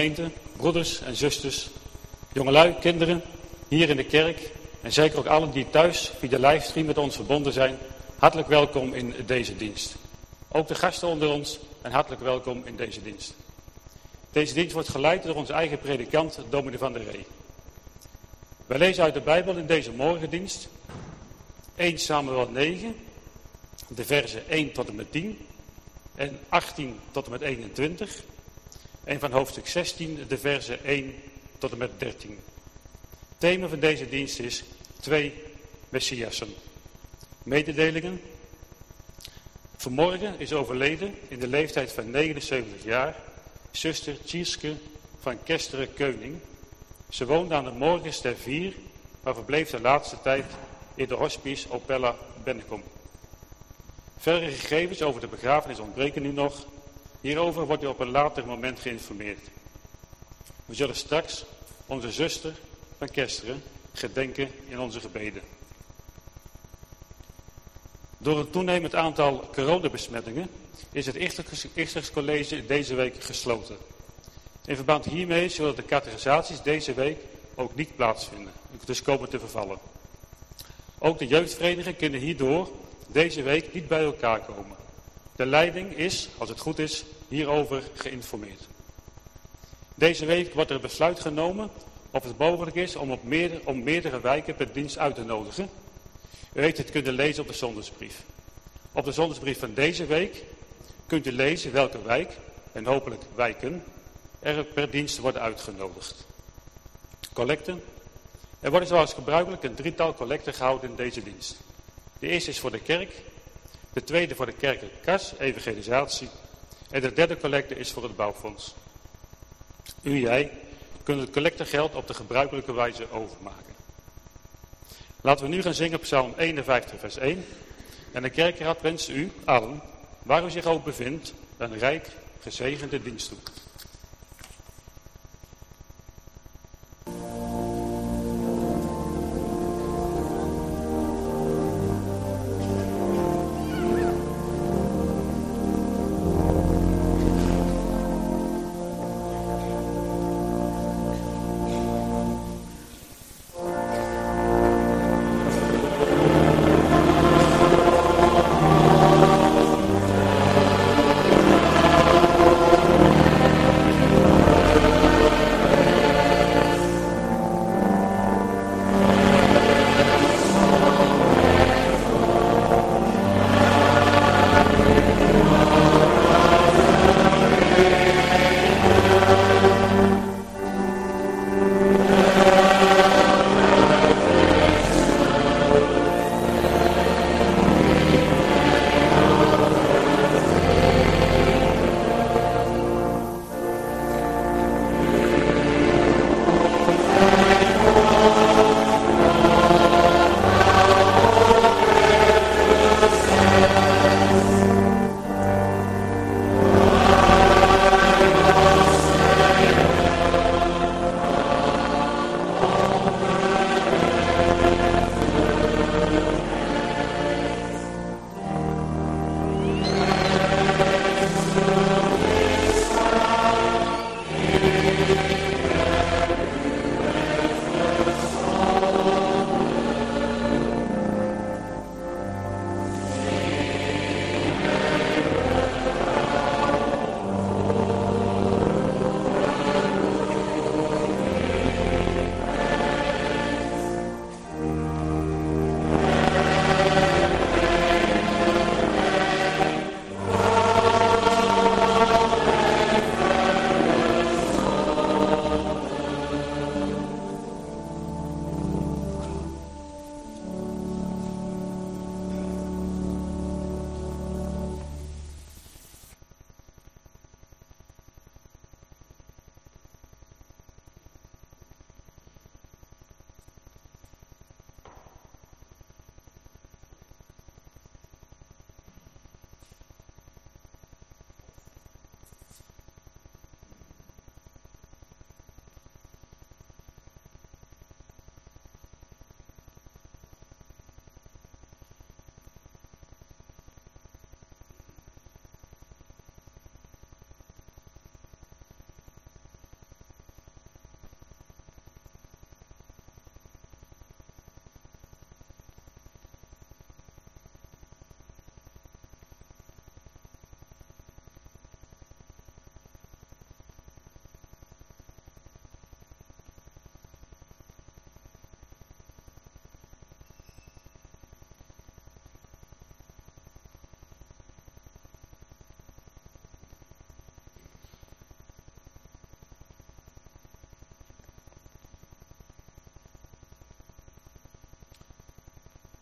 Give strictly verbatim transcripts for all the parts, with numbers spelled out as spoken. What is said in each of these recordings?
gemeente, broeders en zusters, jongelui, kinderen, hier in de kerk en zeker ook allen die thuis via de livestream met ons verbonden zijn, hartelijk welkom in deze dienst. Ook de gasten onder ons en hartelijk welkom in deze dienst. Deze dienst wordt geleid door onze eigen predikant, dominee Van der Ree. Wij lezen uit de Bijbel in deze morgendienst eerste Samuel negen, de versen één tot en met tien en achttien tot en met eenentwintig. En van hoofdstuk zestien de versen één tot en met dertien. Het thema van deze dienst is twee Messiassen. Mededelingen. Vanmorgen is overleden in de leeftijd van negenenzeventig jaar zuster Tjierske van Kesteren-Keuning. Ze woonde aan de Morgens ter vier, maar verbleef de laatste tijd in de hospice Opella Bennekom. Verdere gegevens over de begrafenis ontbreken nu nog. Hierover wordt u op een later moment geïnformeerd. We zullen straks onze zuster van Kesteren gedenken in onze gebeden. Door een toenemend aantal coronabesmettingen is het Ichters College deze week gesloten. In verband hiermee zullen de catechisaties deze week ook niet plaatsvinden, dus komen te vervallen. Ook de jeugdverenigingen kunnen hierdoor deze week niet bij elkaar komen. De leiding is, als het goed is, hierover geïnformeerd. Deze week wordt er besluit genomen of het mogelijk is om, op meerdere, om meerdere wijken per dienst uit te nodigen. U heeft het kunnen lezen op de zondagsbrief. Op de zondagsbrief van deze week kunt u lezen welke wijk, en hopelijk wijken, er per dienst worden uitgenodigd. Collecten. Er worden zoals gebruikelijk een drietal collecten gehouden in deze dienst. De eerste is voor de kerk, de tweede voor de kerkelijke kas, evangelisatie, en de derde collecte is voor het bouwfonds. U en jij kunnen het collectegeld op de gebruikelijke wijze overmaken. Laten we nu gaan zingen op Psalm eenenvijftig vers één. En de kerkraad wenst u allen, waar u zich ook bevindt, een rijk gezegende dienst toe. Thank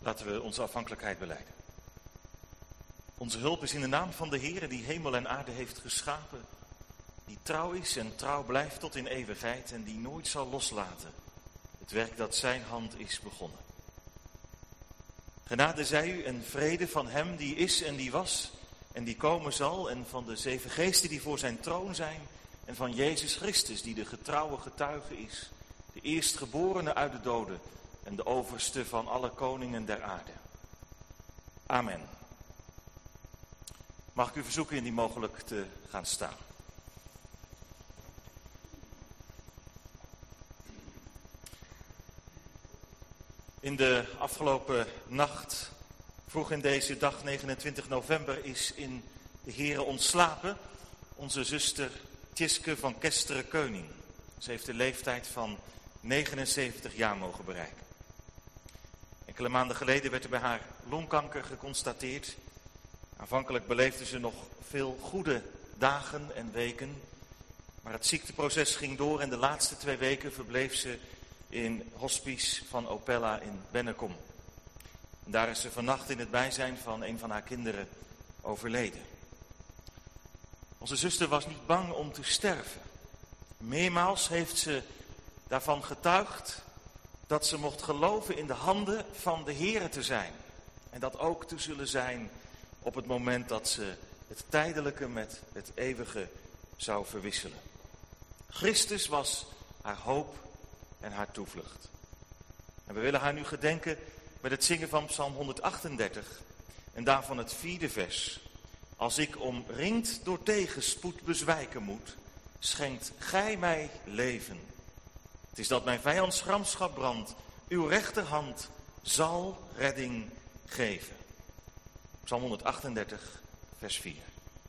Laten we onze afhankelijkheid belijden. Onze hulp is in de naam van de Heere die hemel en aarde heeft geschapen, die trouw is en trouw blijft tot in eeuwigheid en die nooit zal loslaten het werk dat zijn hand is begonnen. Genade zij u en vrede van hem die is en die was en die komen zal en van de zeven geesten die voor zijn troon zijn en van Jezus Christus die de getrouwe getuige is, de eerstgeborene uit de doden en de overste van alle koningen der aarde. Amen. Mag ik u verzoeken indien mogelijk te gaan staan. In de afgelopen nacht, vroeg in deze dag negenentwintig november, is in de Here ontslapen onze zuster Tjiske van Kesteren-Keuning. Ze heeft de leeftijd van negenenzeventig jaar mogen bereiken. Enkele maanden geleden werd er bij haar longkanker geconstateerd. Aanvankelijk beleefde ze nog veel goede dagen en weken, maar het ziekteproces ging door en de laatste twee weken verbleef ze in hospice van Opella in Bennekom. En daar is ze vannacht in het bijzijn van een van haar kinderen overleden. Onze zuster was niet bang om te sterven. Meermaals heeft ze daarvan getuigd dat ze mocht geloven in de handen van de Heere te zijn. En dat ook te zullen zijn op het moment dat ze het tijdelijke met het eeuwige zou verwisselen. Christus was haar hoop en haar toevlucht. En we willen haar nu gedenken met het zingen van Psalm honderdachtendertig en daarvan het vierde vers. Als ik omringd door tegenspoed bezwijken moet, schenkt gij mij leven. Het is dat mijn vijands gramschap brandt, uw rechterhand zal redding geven. Psalm honderdachtendertig, vers vier.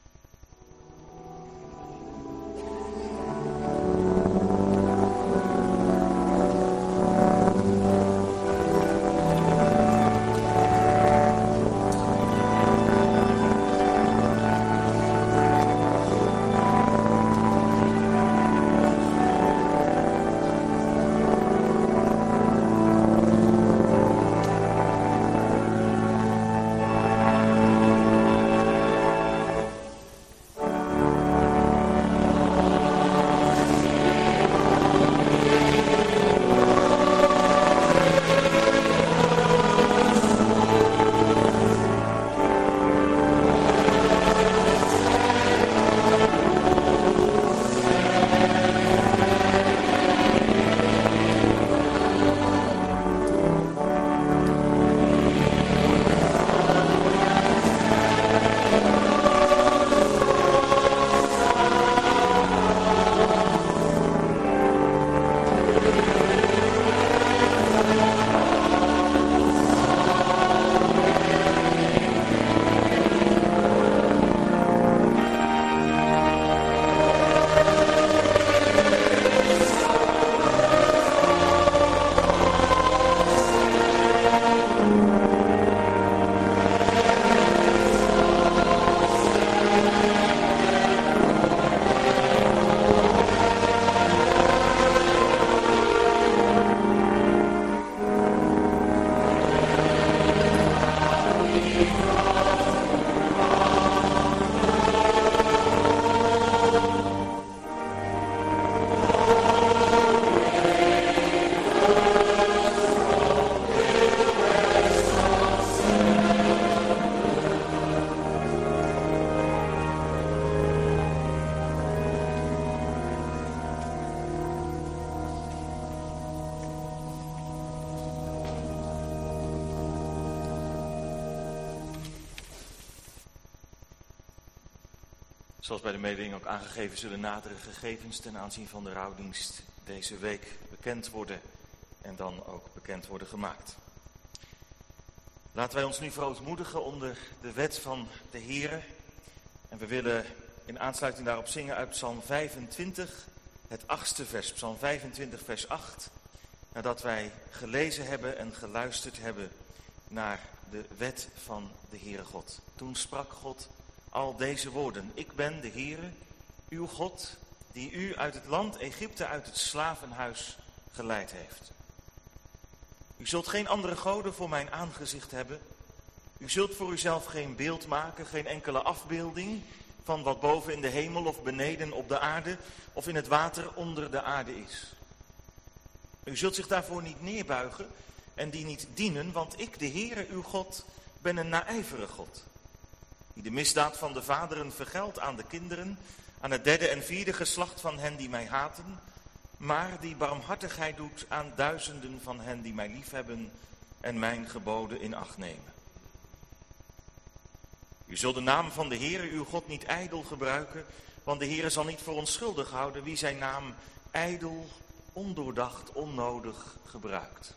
Zoals bij de mededeling ook aangegeven zullen nadere gegevens ten aanzien van de rouwdienst deze week bekend worden en dan ook bekend worden gemaakt. Laten wij ons nu verootmoedigen onder de wet van de Heere. En we willen in aansluiting daarop zingen uit Psalm vijfentwintig, het achtste vers. Psalm vijfentwintig, vers acht. Nadat wij gelezen hebben en geluisterd hebben naar de wet van de Heere God. Toen sprak God al deze woorden. Ik ben de Heere, uw God, die u uit het land Egypte, uit het slavenhuis geleid heeft. U zult geen andere goden voor mijn aangezicht hebben. U zult voor uzelf geen beeld maken, geen enkele afbeelding van wat boven in de hemel of beneden op de aarde of in het water onder de aarde is. U zult zich daarvoor niet neerbuigen en die niet dienen, want ik, de Heere uw God, ben een naijverige God, die de misdaad van de vaderen vergeldt aan de kinderen, aan het derde en vierde geslacht van hen die mij haten, maar die barmhartigheid doet aan duizenden van hen die mij liefhebben en mijn geboden in acht nemen. U zult de naam van de Heere uw God niet ijdel gebruiken, want de Heere zal niet voor onschuldig houden wie zijn naam ijdel, ondoordacht, onnodig gebruikt.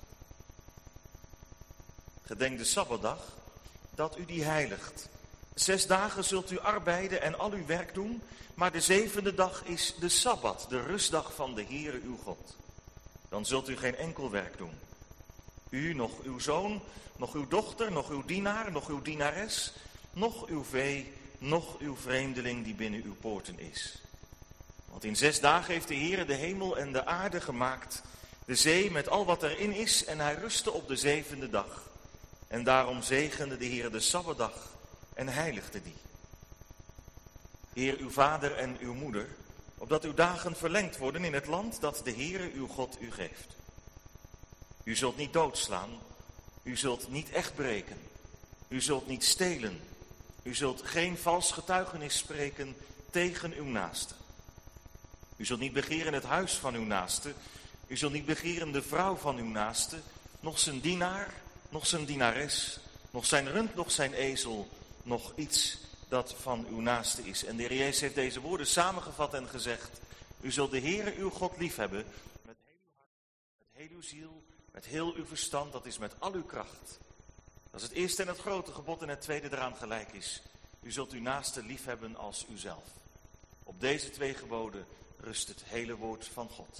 Gedenk de Sabbatdag, dat u die heiligt. Zes dagen zult u arbeiden en al uw werk doen, maar de zevende dag is de Sabbat, de rustdag van de Heere uw God. Dan zult u geen enkel werk doen. U, nog uw zoon, nog uw dochter, nog uw dienaar, nog uw dienares, nog uw vee, nog uw vreemdeling die binnen uw poorten is. Want in zes dagen heeft de Heere de hemel en de aarde gemaakt, de zee met al wat erin is, en hij rustte op de zevende dag. En daarom zegende de Heere de Sabbatdag en heiligde die. Eer uw vader en uw moeder, opdat uw dagen verlengd worden in het land dat de Heere uw God u geeft. U zult niet doodslaan, u zult niet echt breken, u zult niet stelen, u zult geen vals getuigenis spreken tegen uw naaste. U zult niet begeren het huis van uw naaste, u zult niet begeren de vrouw van uw naaste, nog zijn dienaar, nog zijn dienares, nog zijn rund, nog zijn ezel, nog iets dat van uw naaste is. En de Heer Jezus heeft deze woorden samengevat en gezegd: u zult de Heere uw God liefhebben met heel uw hart, met heel uw ziel, met heel uw verstand, dat is met al uw kracht. Dat is het eerste en het grote gebod, en het tweede eraan gelijk is: u zult uw naaste liefhebben als uzelf. Op deze twee geboden rust het hele woord van God.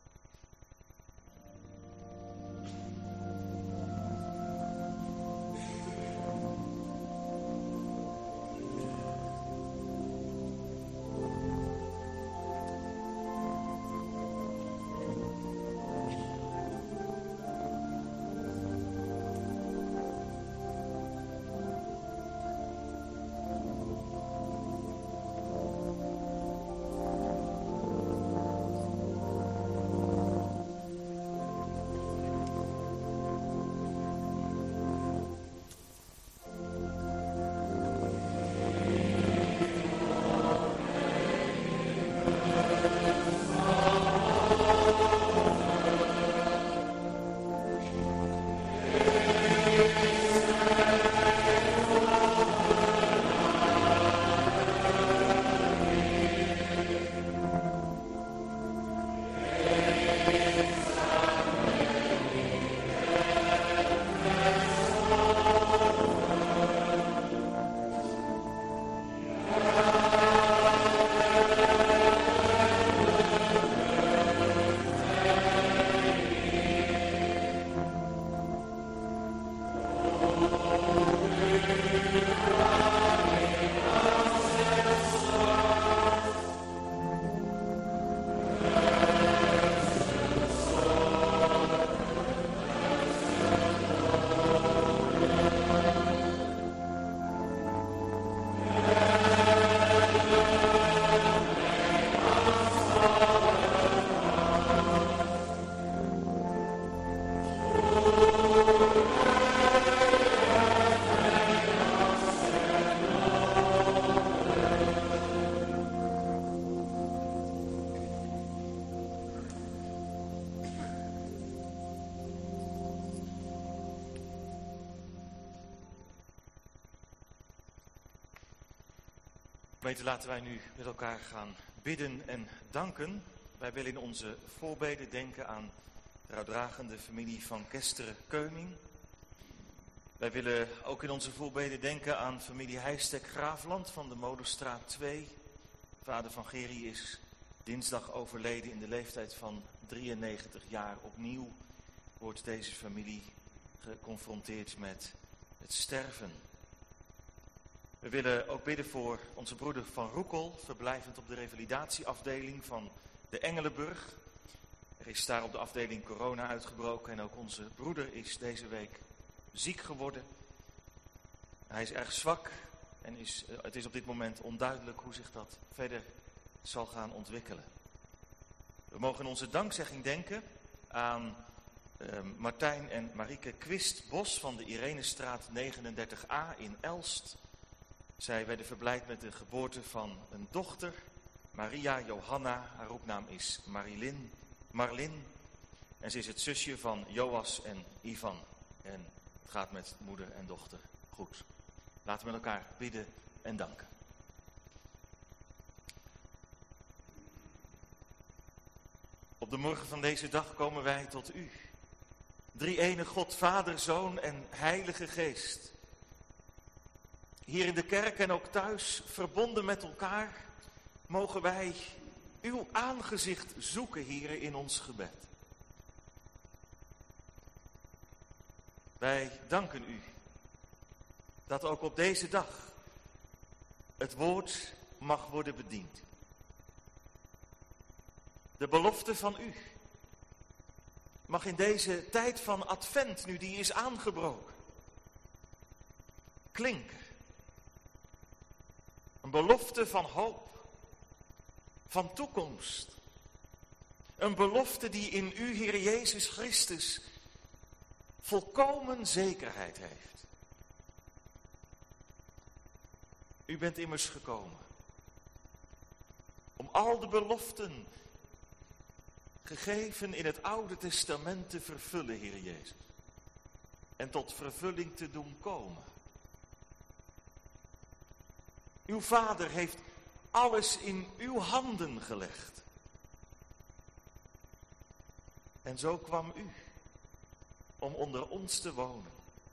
Gemeente, laten wij nu met elkaar gaan bidden en danken. Wij willen in onze voorbeden denken aan de rouwdragende familie van Kesteren-Keuning. Wij willen ook in onze voorbeden denken aan familie Heijstek-Graafland van de Molenstraat twee. Vader van Geri is dinsdag overleden in de leeftijd van drieënnegentig jaar. Opnieuw wordt deze familie geconfronteerd met het sterven. We willen ook bidden voor onze broeder Van Roekel, verblijvend op de revalidatieafdeling van de Engelenburg. Er is daar op de afdeling corona uitgebroken en ook onze broeder is deze week ziek geworden. Hij is erg zwak en is, het is op dit moment onduidelijk hoe zich dat verder zal gaan ontwikkelen. We mogen in onze dankzegging denken aan uh, Martijn en Marieke Quist-Bos van de Irenestraat negenendertig a in Elst. Zij werden verblijd met de geboorte van een dochter, Maria Johanna, haar roepnaam is Marilyn, Marlin. En ze is het zusje van Joas en Ivan. En het gaat met moeder en dochter goed. Laten we met elkaar bidden en danken. Op de morgen van deze dag komen wij tot u. Drie-ene God, Vader, Zoon en Heilige Geest. Hier in de kerk en ook thuis, verbonden met elkaar, mogen wij uw aangezicht zoeken, Heere, in ons gebed. Wij danken u dat ook op deze dag het woord mag worden bediend. De belofte van u mag in deze tijd van advent, nu die is aangebroken, klinken. Een belofte van hoop, van toekomst. Een belofte die in u, Heer Jezus Christus, volkomen zekerheid heeft. U bent immers gekomen om al de beloften gegeven in het Oude Testament te vervullen, Heer Jezus. En tot vervulling te doen komen. Uw Vader heeft alles in uw handen gelegd. En zo kwam u om onder ons te wonen.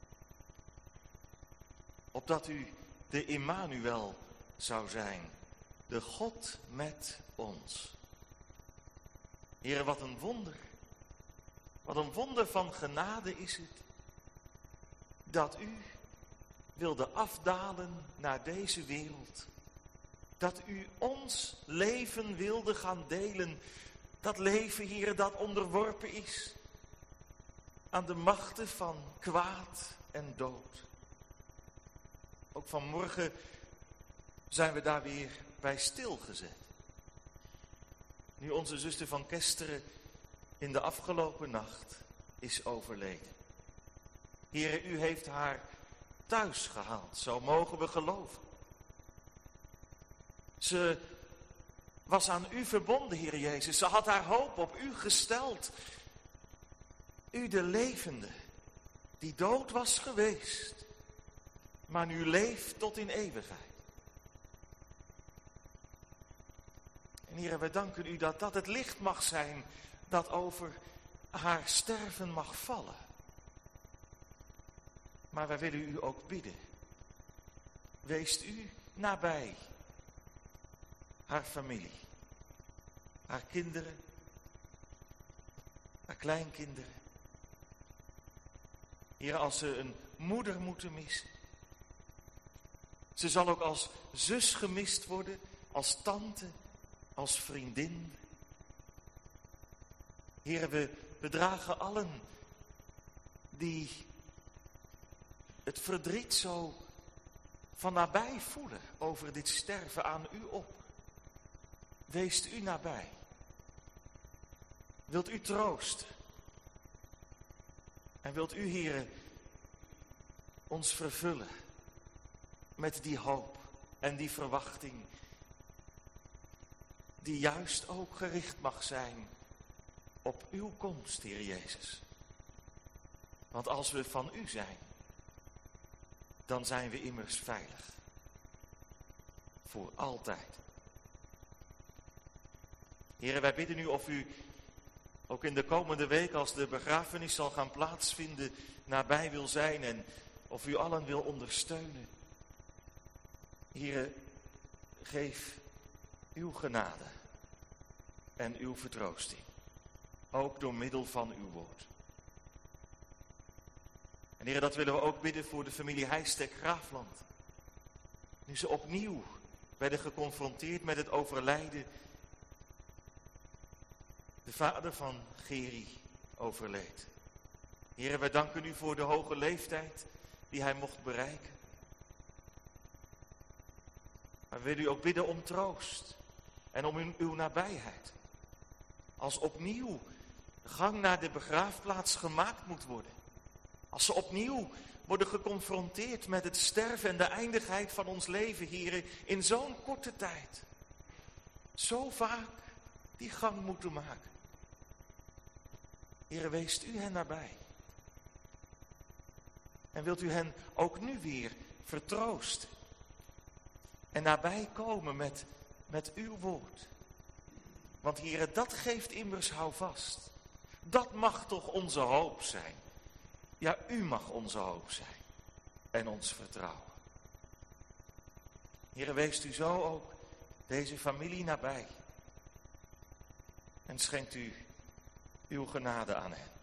Opdat u de Immanuel zou zijn, de God met ons. Heere, wat een wonder. Wat een wonder van genade is het dat u wilde afdalen naar deze wereld. Dat u ons leven wilde gaan delen. Dat leven, Heere, dat onderworpen is aan de machten van kwaad en dood. Ook vanmorgen zijn we daar weer bij stilgezet. Nu onze zuster van Kesteren in de afgelopen nacht is overleden. Heere, u heeft haar thuis gehaald, zo mogen we geloven. Ze was aan u verbonden, Heer Jezus. Ze had haar hoop op u gesteld. U de levende, die dood was geweest, maar nu leeft tot in eeuwigheid. En Heer, wij danken u dat dat het licht mag zijn dat over haar sterven mag vallen. Maar wij willen u ook bidden. Weest u nabij haar familie, haar kinderen, haar kleinkinderen. Heer, als ze een moeder moeten missen. Ze zal ook als zus gemist worden, als tante, als vriendin. Heer, we bedragen allen die het verdriet zo van nabij voelen over dit sterven aan u op. Weest u nabij. Wilt u troosten. En wilt u, Heere, ons vervullen met die hoop en die verwachting die juist ook gericht mag zijn op uw komst, Heer Jezus. Want als we van u zijn, dan zijn we immers veilig. Voor altijd. Heere, wij bidden u of u ook in de komende week, als de begrafenis zal gaan plaatsvinden, nabij wil zijn en of u allen wil ondersteunen. Heere, geef uw genade en uw vertroosting, ook door middel van uw woord. En Heere, dat willen we ook bidden voor de familie Heijstek-Graafland. Nu ze opnieuw werden geconfronteerd met het overlijden de vader van Geri, overleed. Heere, wij danken u voor de hoge leeftijd die hij mocht bereiken. Maar we willen u ook bidden om troost en om uw, uw nabijheid. Als opnieuw de gang naar de begraafplaats gemaakt moet worden. Als ze opnieuw worden geconfronteerd met het sterven en de eindigheid van ons leven, Heere, in zo'n korte tijd. Zo vaak die gang moeten maken. Heere, weest u hen nabij. En wilt u hen ook nu weer vertroosten. En nabij komen met, met uw woord. Want Heere, dat geeft immers houvast. Dat mag toch onze hoop zijn. Ja, u mag onze hoop zijn. En ons vertrouwen. Heere, weest u zo ook deze familie nabij. En schenkt u uw genade aan hen.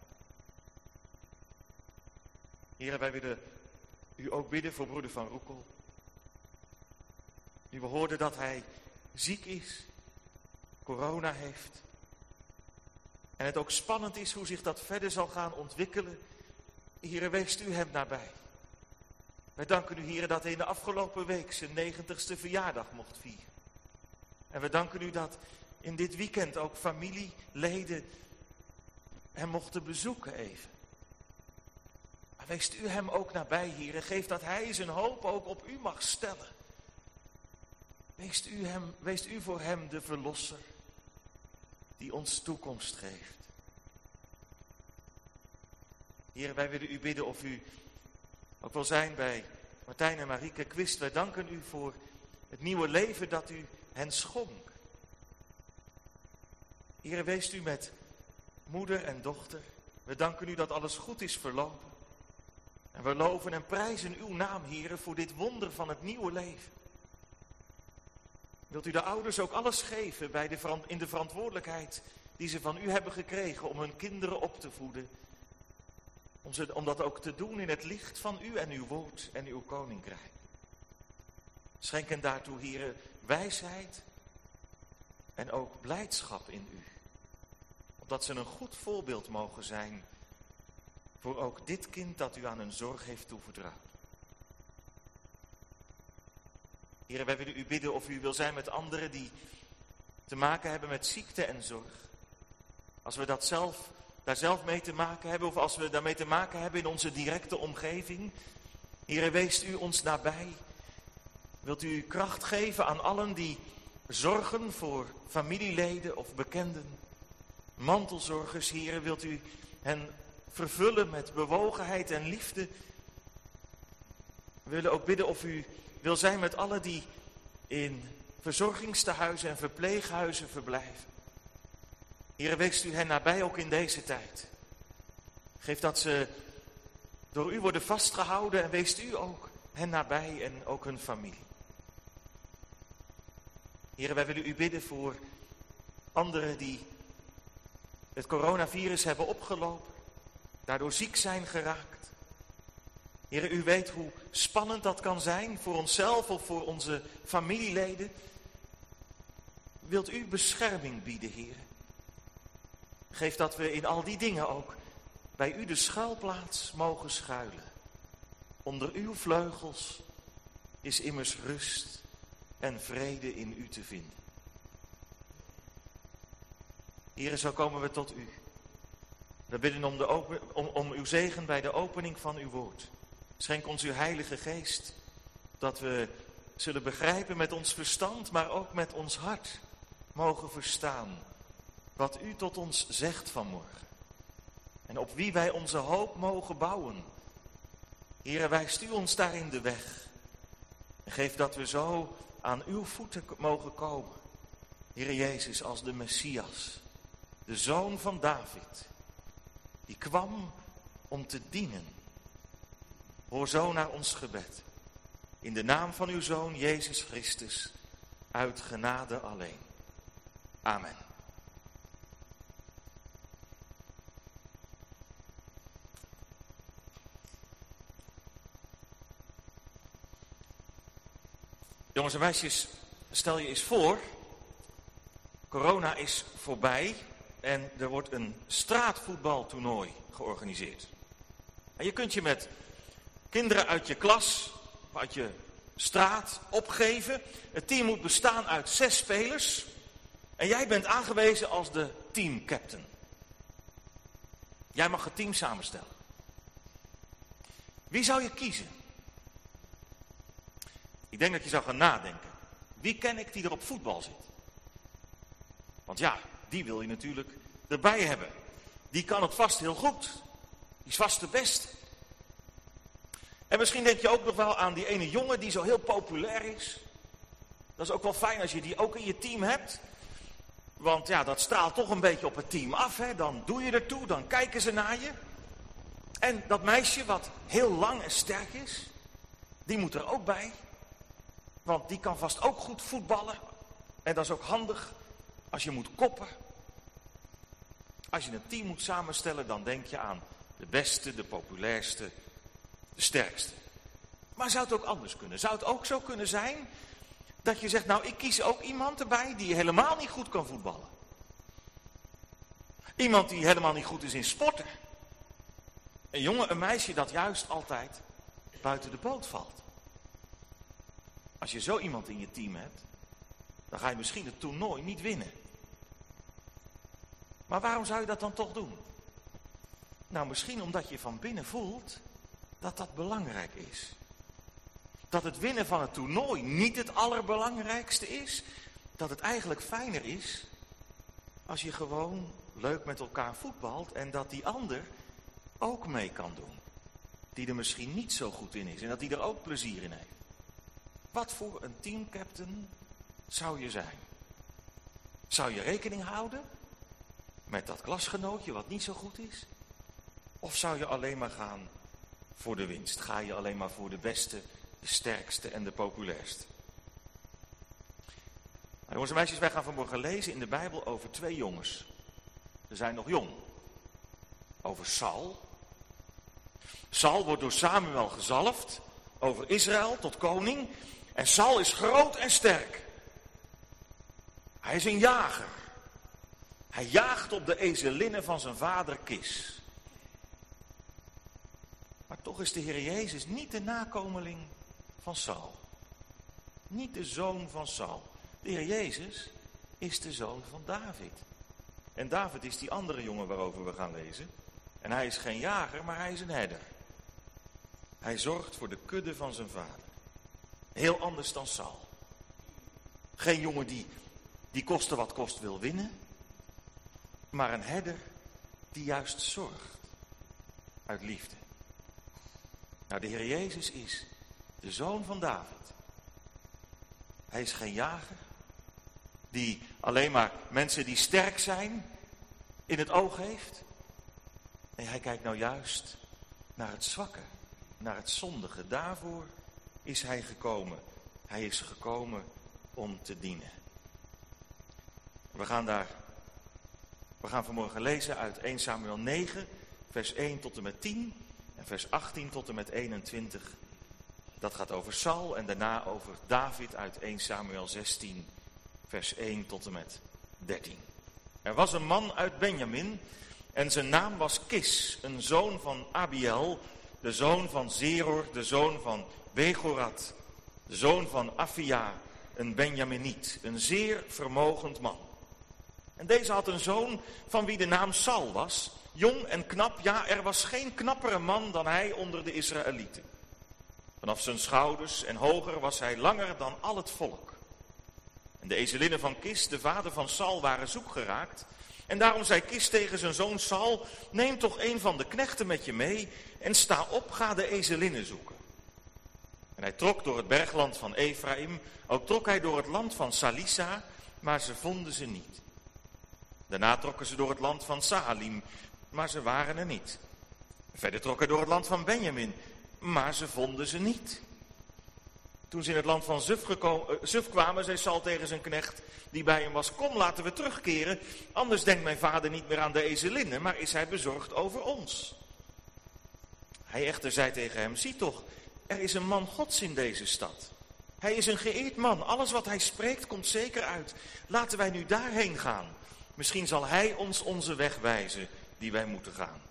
Heere, wij willen u ook bidden voor broeder Van Roekel. Nu we hoorden dat hij ziek is, corona heeft. En het ook spannend is hoe zich dat verder zal gaan ontwikkelen. Heere, weest u hem nabij. Wij danken u, Heere, dat hij in de afgelopen week zijn negentigste verjaardag mocht vieren. En we danken u dat in dit weekend ook familieleden hem mochten bezoeken even. Maar weest u hem ook nabij, Heere. Geef dat hij zijn hoop ook op u mag stellen. Weest u, hem, weest u voor hem de verlosser die ons toekomst geeft. Heere, wij willen u bidden of u ook wil zijn bij Martijn en Marieke Quist. Wij danken u voor het nieuwe leven dat u hen schonk. Heere, weest u met moeder en dochter. We danken u dat alles goed is verlopen. En we loven en prijzen uw naam, Heere, voor dit wonder van het nieuwe leven. Wilt u de ouders ook alles geven bij de, in de verantwoordelijkheid die ze van u hebben gekregen om hun kinderen op te voeden. Om, ze, om dat ook te doen in het licht van u en uw woord en uw koninkrijk. Schenk hen daartoe, Heere, wijsheid en ook blijdschap in u. Opdat ze een goed voorbeeld mogen zijn voor ook dit kind dat u aan hun zorg heeft toevertrouwd. Heere, wij willen u bidden of u wil zijn met anderen die te maken hebben met ziekte en zorg. Als we dat zelf, daar zelf mee te maken hebben of als we daarmee te maken hebben in onze directe omgeving. Heere, weest u ons nabij. Wilt u kracht geven aan allen die zorgen voor familieleden of bekenden. Mantelzorgers, Heere, wilt u hen vervullen met bewogenheid en liefde. We willen ook bidden of u wil zijn met allen die in verzorgingstehuizen en verpleeghuizen verblijven. Heere, weest u hen nabij ook in deze tijd. Geef dat ze door u worden vastgehouden en weest u ook hen nabij en ook hun familie. Heere, wij willen u bidden voor anderen die het coronavirus hebben opgelopen, daardoor ziek zijn geraakt. Heere, u weet hoe spannend dat kan zijn voor onszelf of voor onze familieleden. Wilt u bescherming bieden, Heere? Geef dat we in al die dingen ook bij u de schuilplaats mogen schuilen. Onder uw vleugels is immers rust en vrede in u te vinden. Heere, zo komen we tot u. We bidden om, de open, om, om uw zegen bij de opening van uw woord. Schenk ons uw Heilige Geest, dat we zullen begrijpen met ons verstand, maar ook met ons hart mogen verstaan wat u tot ons zegt vanmorgen. En op wie wij onze hoop mogen bouwen. Heere, wijst u ons daarin de weg. En geef dat we zo aan uw voeten mogen komen. Heere Jezus, als de Messias, de Zoon van David, die kwam om te dienen. Hoor zo naar ons gebed. In de naam van uw Zoon, Jezus Christus, uit genade alleen. Amen. Jongens en meisjes, stel je eens voor, corona is voorbij. en er wordt een straatvoetbaltoernooi georganiseerd. En je kunt je met kinderen uit je klas, uit je straat opgeven. Het team moet bestaan uit zes spelers en jij bent aangewezen als de teamcaptain. Jij mag het team samenstellen. Wie zou je kiezen? Ik denk dat je zou gaan nadenken. Wie ken ik die er op voetbal zit? Want ja, die wil je natuurlijk erbij hebben. Die kan het vast heel goed. Die is vast de beste. En misschien denk je ook nog wel aan die ene jongen die zo heel populair is. Dat is ook wel fijn als je die ook in je team hebt. Want ja, dat straalt toch een beetje op het team af. Hè? Dan doe je ertoe, dan kijken ze naar je. En dat meisje wat heel lang en sterk is, die moet er ook bij. Want die kan vast ook goed voetballen. En dat is ook handig als je moet koppen. Als je een team moet samenstellen, dan denk je aan de beste, de populairste, de sterkste. Maar zou het ook anders kunnen? Zou het ook zo kunnen zijn dat je zegt, nou ik kies ook iemand erbij die helemaal niet goed kan voetballen. Iemand die helemaal niet goed is in sporten. Een jongen, een meisje dat juist altijd buiten de boot valt. Als je zo iemand in je team hebt, dan ga je misschien het toernooi niet winnen. Maar waarom zou je dat dan toch doen? Nou, misschien omdat je van binnen voelt dat dat belangrijk is. Dat het winnen van het toernooi niet het allerbelangrijkste is. Dat het eigenlijk fijner is als je gewoon leuk met elkaar voetbalt en dat die ander ook mee kan doen. Die er misschien niet zo goed in is en dat die er ook plezier in heeft. Wat voor een teamcaptain zou je zijn? Zou je rekening houden met dat klasgenootje wat niet zo goed is? Of zou je alleen maar gaan voor de winst? Ga je alleen maar voor de beste, de sterkste en de populairste? Nou, jongens en meisjes, wij gaan vanmorgen lezen in de Bijbel over twee jongens. Ze zijn nog jong. Over Saul. Saul wordt door Samuel gezalfd over Israël tot koning. En Saul is groot en sterk. Hij is een jager. Hij jaagt op de ezelinnen van zijn vader Kis. Maar toch is de Heer Jezus niet de nakomeling van Saul. Niet de zoon van Saul. De Heer Jezus is de zoon van David. En David is die andere jongen waarover we gaan lezen. En hij is geen jager, maar hij is een herder. Hij zorgt voor de kudde van zijn vader. Heel anders dan Saul. Geen jongen die, die koste wat kost wil winnen. Maar een herder die juist zorgt. Uit liefde. Nou, de Heer Jezus is de zoon van David. Hij is geen jager. Die alleen maar mensen die sterk zijn in het oog heeft. Nee, hij kijkt nou juist naar het zwakke. Naar het zondige. Daarvoor is hij gekomen. Hij is gekomen om te dienen. We gaan daar, we gaan vanmorgen lezen uit eerste Samuel negen, vers één tot en met tien en vers achttien tot en met eenentwintig. Dat gaat over Saul en daarna over David uit eerste Samuel zestien, vers één tot en met dertien. Er was een man uit Benjamin en zijn naam was Kis, een zoon van Abiel, de zoon van Zeror, de zoon van Begorat, de zoon van Afia, een Benjaminiet, een zeer vermogend man. En deze had een zoon van wie de naam Saul was, jong en knap, ja, er was geen knappere man dan hij onder de Israëlieten. Vanaf zijn schouders en hoger was hij langer dan al het volk. En de ezelinnen van Kis, de vader van Saul, waren zoek geraakt. En daarom zei Kis tegen zijn zoon Saul, neem toch een van de knechten met je mee en sta op, ga de ezelinnen zoeken. En hij trok door het bergland van Ephraim, ook trok hij door het land van Salisa, maar ze vonden ze niet. Daarna trokken ze door het land van Saalim, maar ze waren er niet. Verder trok hij door het land van Benjamin, maar ze vonden ze niet. Toen ze in het land van Zuf, geko- uh, Zuf kwamen, zei Saul tegen zijn knecht die bij hem was, kom laten we terugkeren, anders denkt mijn vader niet meer aan de ezelinnen, maar is hij bezorgd over ons. Hij echter zei tegen hem, zie toch, er is een man Gods in deze stad. Hij is een geëerd man, alles wat hij spreekt komt zeker uit. Laten wij nu daarheen gaan. Misschien zal hij ons onze weg wijzen die wij moeten gaan.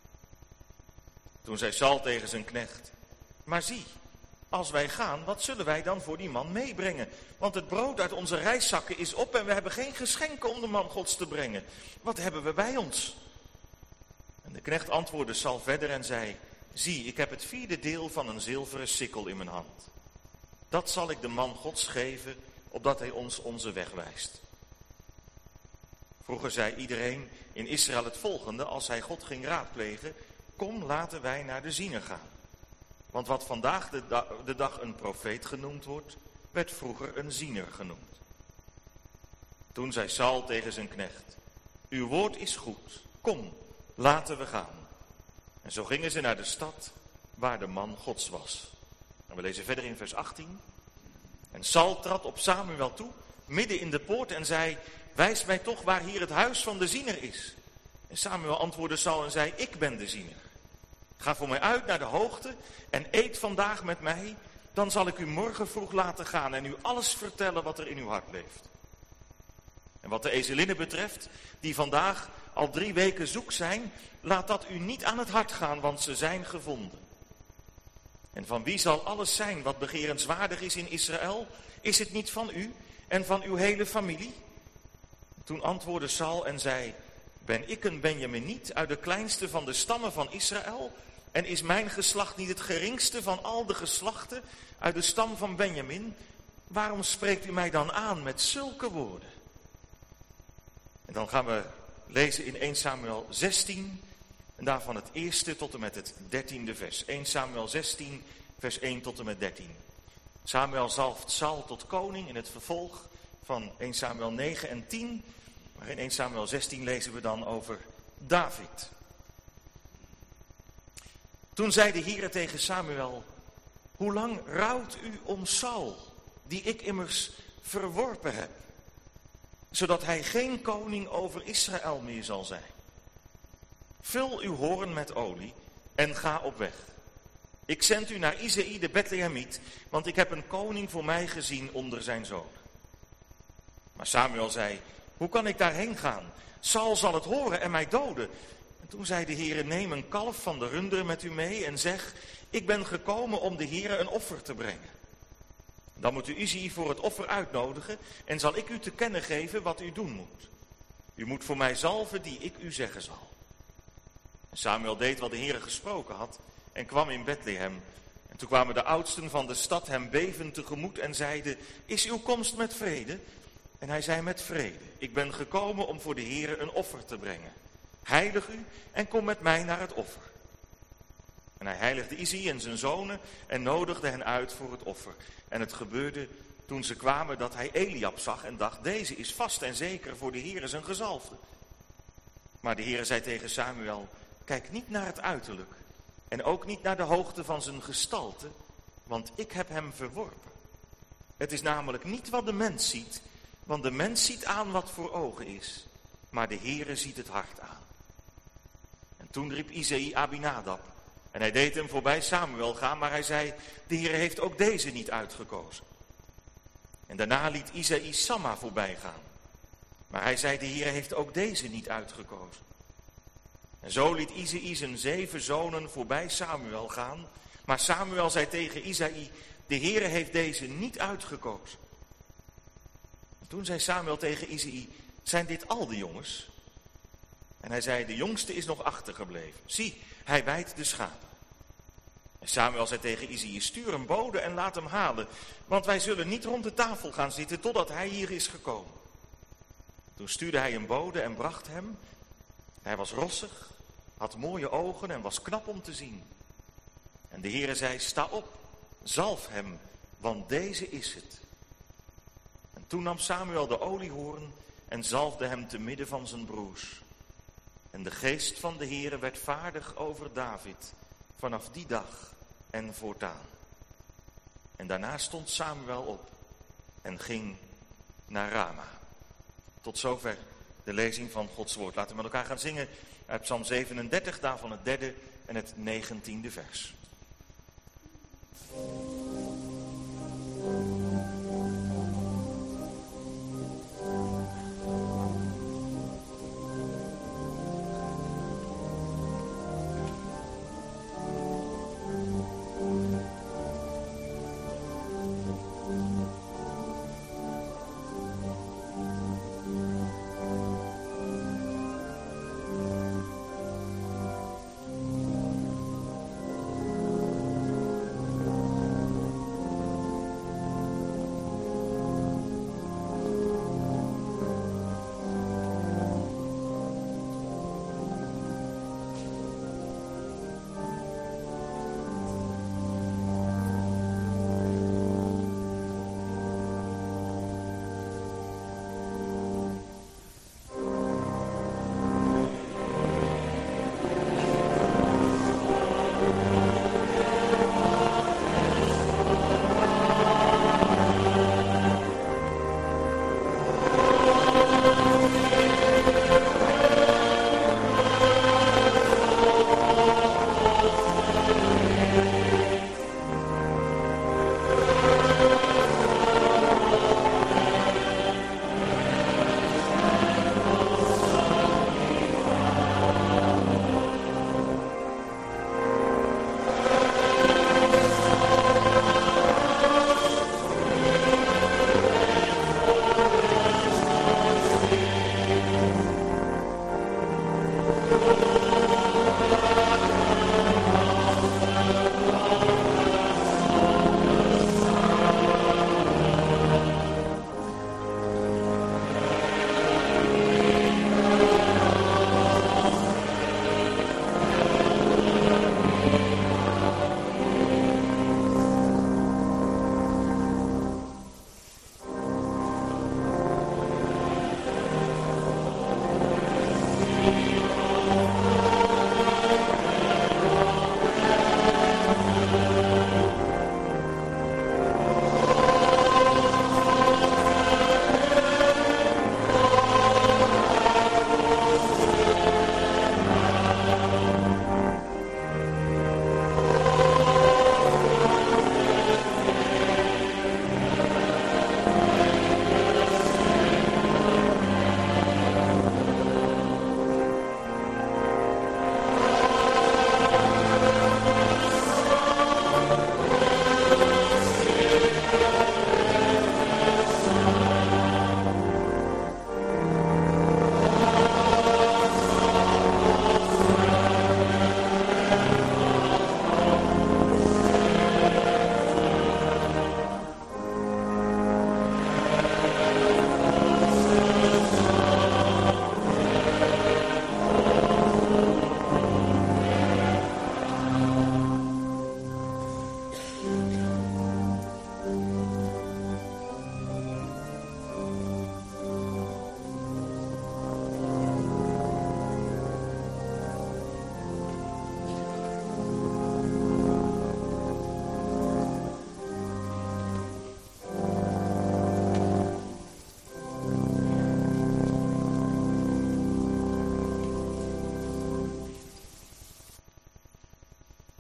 Toen zei Saul tegen zijn knecht, maar zie, als wij gaan, wat zullen wij dan voor die man meebrengen? Want het brood uit onze reiszakken is op en we hebben geen geschenken om de man Gods te brengen. Wat hebben we bij ons? En de knecht antwoordde Saul verder en zei, zie, ik heb het vierde deel van een zilveren sikkel in mijn hand. Dat zal ik de man Gods geven, opdat hij ons onze weg wijst. Vroeger zei iedereen in Israël het volgende, als hij God ging raadplegen, kom, laten wij naar de ziener gaan. Want wat vandaag de, da- de dag een profeet genoemd wordt, werd vroeger een ziener genoemd. Toen zei Saul tegen zijn knecht, uw woord is goed, kom, laten we gaan. En zo gingen ze naar de stad waar de man Gods was. En we lezen verder in vers achttien. En Saul trad op Samuel toe, midden in de poort en zei, wijs mij toch waar hier het huis van de ziener is. En Samuel antwoordde Saul en zei, ik ben de ziener. Ga voor mij uit naar de hoogte en eet vandaag met mij, dan zal ik u morgen vroeg laten gaan en u alles vertellen wat er in uw hart leeft. En wat de ezelinnen betreft, die vandaag al drie weken zoek zijn, laat dat u niet aan het hart gaan, want ze zijn gevonden. En van wie zal alles zijn wat begerenswaardig is in Israël? Is het niet van u en van uw hele familie? Toen antwoordde Saul en zei, ben ik een Benjaminiet uit de kleinste van de stammen van Israël? En is mijn geslacht niet het geringste van al de geslachten uit de stam van Benjamin? Waarom spreekt u mij dan aan met zulke woorden? En dan gaan we lezen in eerste Samuel zestien, en daarvan het eerste tot en met het dertiende vers. eerste Samuel zestien, vers één tot en met dertien. Samuel zalft Saul tot koning in het vervolg van eerste Samuel negen en tien. Maar in eerste Samuel zestien lezen we dan over David. Toen zei de Heere tegen Samuel, hoe lang rouwt u om Saul, die ik immers verworpen heb, zodat hij geen koning over Israël meer zal zijn? Vul uw hoorn met olie en ga op weg. Ik zend u naar Isaï de Bethlehemiet, want ik heb een koning voor mij gezien onder zijn zonen. Maar Samuel zei, hoe kan ik daarheen gaan? Saul zal het horen en mij doden. En toen zei de Heere, neem een kalf van de runderen met u mee en zeg, ik ben gekomen om de Heere een offer te brengen. Dan moet u Isaï voor het offer uitnodigen en zal ik u te kennen geven wat u doen moet. U moet voor mij zalven die ik u zeggen zal. En Samuel deed wat de Heere gesproken had en kwam in Bethlehem. En toen kwamen de oudsten van de stad hem bevend tegemoet en zeiden, is uw komst met vrede? En hij zei, met vrede. Ik ben gekomen om voor de Heere een offer te brengen. Heilig u en kom met mij naar het offer. En hij heiligde Isaï en zijn zonen en nodigde hen uit voor het offer. En het gebeurde toen ze kwamen dat hij Eliab zag en dacht, deze is vast en zeker voor de Heere zijn gezalfde. Maar de Heere zei tegen Samuel, kijk niet naar het uiterlijk en ook niet naar de hoogte van zijn gestalte, want ik heb hem verworpen. Het is namelijk niet wat de mens ziet, want de mens ziet aan wat voor ogen is, maar de Heere ziet het hart aan. En toen riep Isaï Abinadab en hij deed hem voorbij Samuel gaan, maar hij zei, de Heere heeft ook deze niet uitgekozen. En daarna liet Isaï Samma voorbij gaan, maar hij zei, de Heere heeft ook deze niet uitgekozen. En zo liet Isaï zijn zeven zonen voorbij Samuel gaan, maar Samuel zei tegen Isaï, de Heere heeft deze niet uitgekozen. En toen zei Samuel tegen Isaï, zijn dit al de jongens? En hij zei, de jongste is nog achtergebleven. Zie, hij weidt de schapen. En Samuel zei tegen Isaï, stuur een bode en laat hem halen, want wij zullen niet rond de tafel gaan zitten totdat hij hier is gekomen. Toen stuurde hij een bode en bracht hem. Hij was rossig, had mooie ogen en was knap om te zien. En de Heere zei, sta op, zalf hem, want deze is het. En toen nam Samuel de oliehoorn en zalfde hem te midden van zijn broers. En de geest van de Heere werd vaardig over David vanaf die dag en voortaan. En daarna stond Samuel op en ging naar Rama. Tot zover de lezing van Gods woord. Laten we met elkaar gaan zingen uit Psalm zevenendertig, daarvan het derde en het negentiende vers.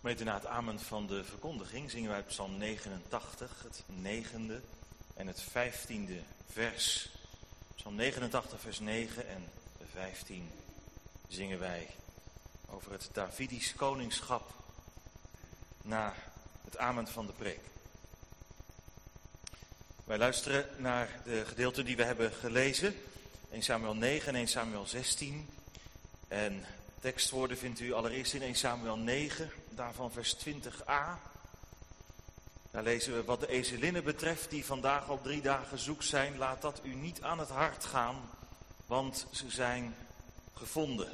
Gemeente, na het amen van de verkondiging zingen wij Psalm negenentachtig, het negende en het vijftiende vers. Psalm negenentachtig, vers negen en vijftien zingen wij over het Davidisch koningschap na het amen van de preek. Wij luisteren naar de gedeelten die we hebben gelezen, eerste Samuel negen en eerste Samuel zestien. En tekstwoorden vindt u allereerst in eerste Samuel negen, daarvan vers twintig a. Daar lezen we: wat de ezelinnen betreft die vandaag al drie dagen zoek zijn, laat dat u niet aan het hart gaan, want ze zijn gevonden.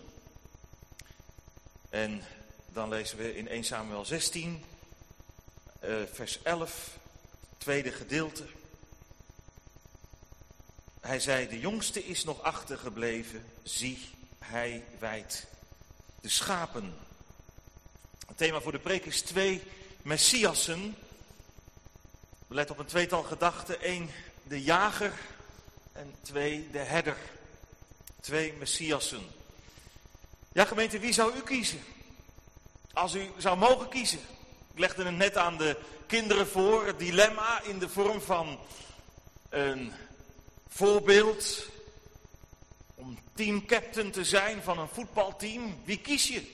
En dan lezen we in eerste Samuel zestien, uh, vers elf, tweede gedeelte. Hij zei: de jongste is nog achtergebleven, zie, hij wijdt de schapen. Het thema voor de preek is twee Messiassen. We letten op een tweetal gedachten. Eén, de jager, en twee, de herder. Twee Messiassen. Ja, gemeente, wie zou u kiezen? Als u zou mogen kiezen. Ik legde het net aan de kinderen voor, het dilemma in de vorm van een voorbeeld om teamcaptain te zijn van een voetbalteam. Wie kies je?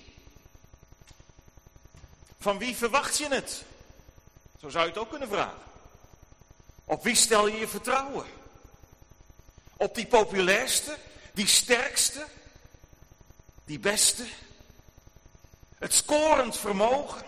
Van wie verwacht je het? Zo zou je het ook kunnen vragen. Op wie stel je je vertrouwen? Op die populairste, die sterkste, die beste? Het scorend vermogen?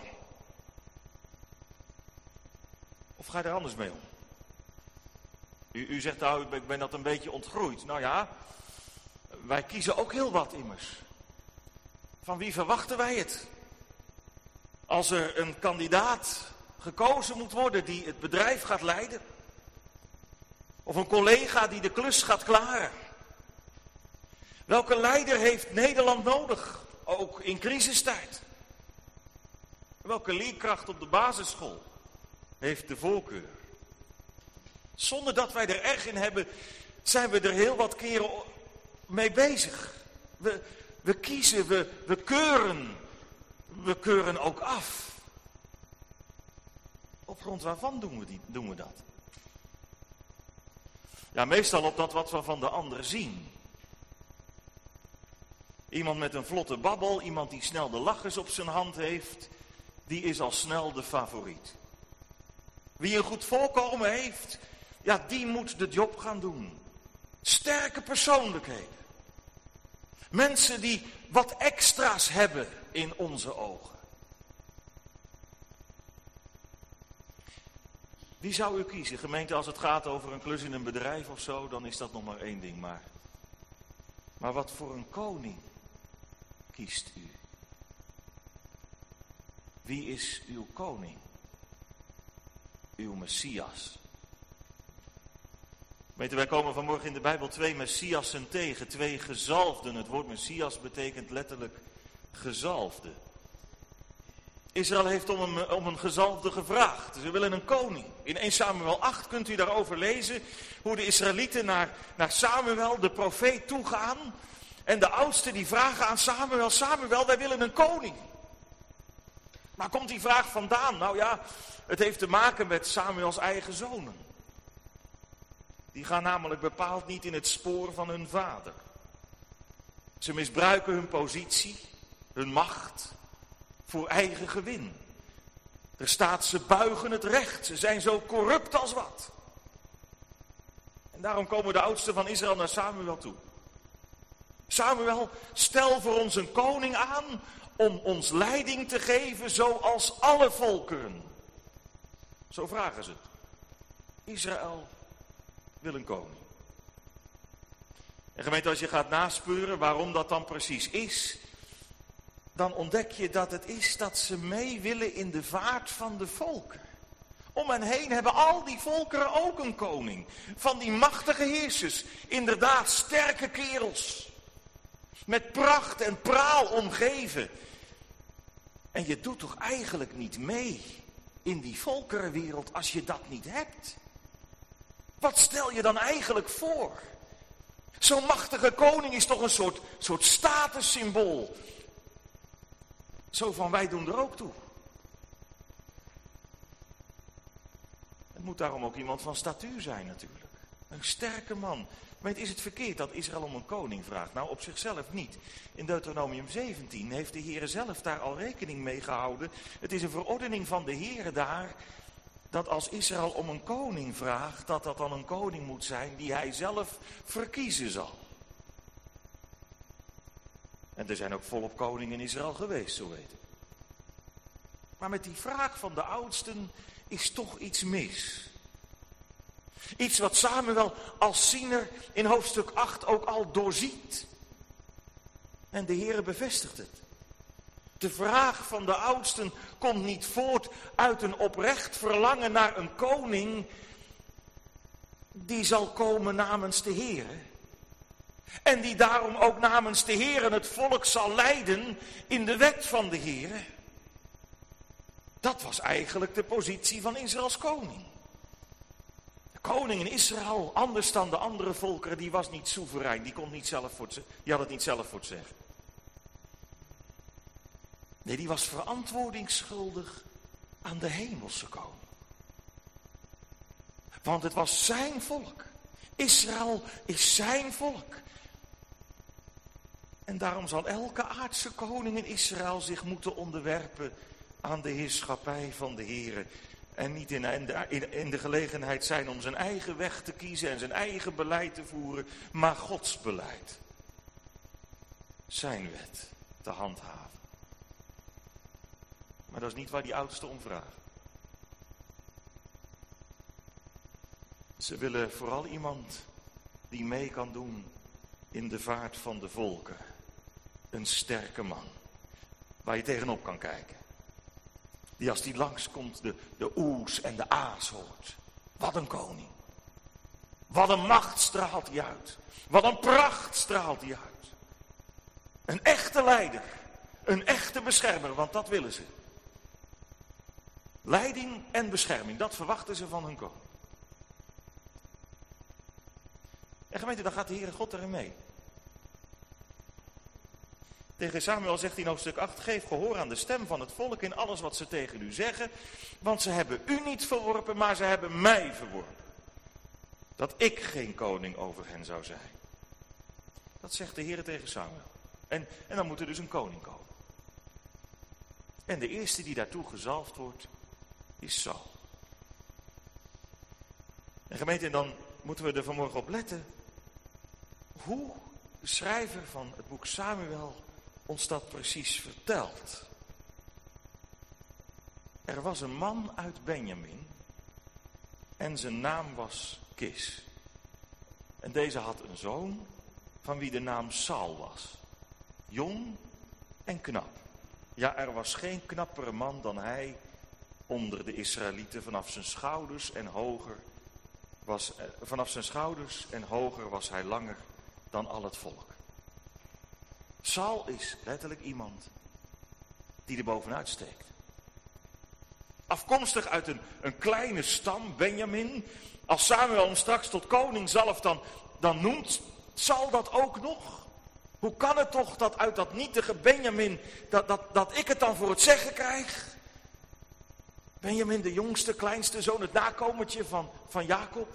Of ga je er anders mee om? U, u zegt nou, ik ben dat een beetje ontgroeid. Nou ja, wij kiezen ook heel wat immers. Van wie verwachten wij het? Als er een kandidaat gekozen moet worden die het bedrijf gaat leiden. Of een collega die de klus gaat klaren. Welke leider heeft Nederland nodig, ook in crisistijd? Welke leerkracht op de basisschool heeft de voorkeur? Zonder dat wij er erg in hebben, zijn we er heel wat keren mee bezig. We, we kiezen, we, we keuren, we keuren ook af. Op grond waarvan doen we, die, doen we dat? Ja, meestal op dat wat we van de ander zien. Iemand met een vlotte babbel, iemand die snel de lachers op zijn hand heeft, die is al snel de favoriet. Wie een goed voorkomen heeft, ja, die moet de job gaan doen. Sterke persoonlijkheden. Mensen die wat extra's hebben in onze ogen. Wie zou u kiezen? Gemeente, als het gaat over een klus in een bedrijf of zo, dan is dat nog maar één ding. Maar, maar wat voor een koning kiest u? Wie is uw koning? Uw Messias. Weet u, wij komen vanmorgen in de Bijbel twee Messiassen tegen, twee gezalfden. Het woord Messias betekent letterlijk gezalfde. Israël heeft om een, om een gezalfde gevraagd. Ze willen een koning. In eerste Samuel acht kunt u daarover lezen hoe de Israëlieten naar, naar Samuel, de profeet, toegaan. En de oudsten die vragen aan Samuel: Samuel, wij willen een koning. Waar komt die vraag vandaan? Nou ja, het heeft te maken met Samuels eigen zonen. Die gaan namelijk bepaald niet in het spoor van hun vader. Ze misbruiken hun positie, hun macht, voor eigen gewin. Er staat, ze buigen het recht, ze zijn zo corrupt als wat. En daarom komen de oudsten van Israël naar Samuel toe. Samuel, stel voor ons een koning aan om ons leiding te geven zoals alle volkeren. Zo vragen ze. Israël wil een koning. En gemeente, als je gaat naspeuren waarom dat dan precies is, dan ontdek je dat het is dat ze mee willen in de vaart van de volken. Om hen heen hebben al die volkeren ook een koning. Van die machtige heersers, inderdaad sterke kerels. Met pracht en praal omgeven. En je doet toch eigenlijk niet mee in die volkerenwereld als je dat niet hebt? Wat stel je dan eigenlijk voor? Zo'n machtige koning is toch een soort, soort statussymbool. Zo van, wij doen er ook toe. daarom ook iemand van statuur zijn natuurlijk. Een sterke man. Maar is het verkeerd dat Israël om een koning vraagt? Nou, op zichzelf niet. In Deuteronomium zeventien heeft de Heere zelf daar al rekening mee gehouden. Het is een verordening van de Heere daar, dat als Israël om een koning vraagt, dat dat dan een koning moet zijn die hij zelf verkiezen zal. En er zijn ook volop koningen in Israël geweest, zo weet ik. Maar met die vraag van de oudsten is toch iets mis. Iets wat Samuel als ziener in hoofdstuk acht ook al doorziet. En de Heere bevestigt het. De vraag van de oudsten komt niet voort uit een oprecht verlangen naar een koning die zal komen namens de Heere. En die daarom ook namens de Heere het volk zal leiden in de wet van de Heere. Dat was eigenlijk de positie van Israëls koning. De koning in Israël, anders dan de andere volkeren, die was niet soeverein. Die, kon niet zelf voor het, die had het niet zelf voor het zeggen. Nee, die was verantwoordingsschuldig aan de hemelse koning. Want het was zijn volk. Israël is zijn volk. En daarom zal elke aardse koning in Israël zich moeten onderwerpen aan de heerschappij van de Heere. En niet in de, in de gelegenheid zijn om zijn eigen weg te kiezen en zijn eigen beleid te voeren, maar Gods beleid. Zijn wet te handhaven. Maar dat is niet waar die oudsten om vragen. Ze willen vooral iemand die mee kan doen in de vaart van de volken. Een sterke man, waar je tegenop kan kijken. Die als die langskomt de, de oes en de aas hoort. Wat een koning. Wat een macht straalt hij uit. Wat een pracht straalt hij uit. Een echte leider. Een echte beschermer, want dat willen ze. Leiding en bescherming, dat verwachten ze van hun koning. En gemeente, dan gaat de Heere God erin mee. Tegen Samuel zegt hij in hoofdstuk acht, geef gehoor aan de stem van het volk in alles wat ze tegen u zeggen. Want ze hebben u niet verworpen, maar ze hebben mij verworpen. Dat ik geen koning over hen zou zijn. Dat zegt de Heere tegen Samuel. En, en dan moet er dus een koning komen. En de eerste die daartoe gezalfd wordt, is Saul. En gemeente, en dan moeten we er vanmorgen op letten hoe de schrijver van het boek Samuel ons dat precies vertelt. Er was een man uit Benjamin en zijn naam was Kis. En deze had een zoon van wie de naam Saul was. Jong en knap. Ja, er was geen knappere man dan hij onder de Israëlieten. Vanaf zijn schouders en hoger was, eh, vanaf zijn schouders en hoger was hij langer dan al het volk. Saul is letterlijk iemand die er bovenuit steekt. Afkomstig uit een, een kleine stam, Benjamin. Als Samuel hem straks tot koning zalft, dan, dan noemt Saul dat ook nog. Hoe kan het toch dat uit dat nietige Benjamin, dat, dat, dat ik het dan voor het zeggen krijg? Benjamin, de jongste, kleinste zoon, het nakomertje van, van Jacob.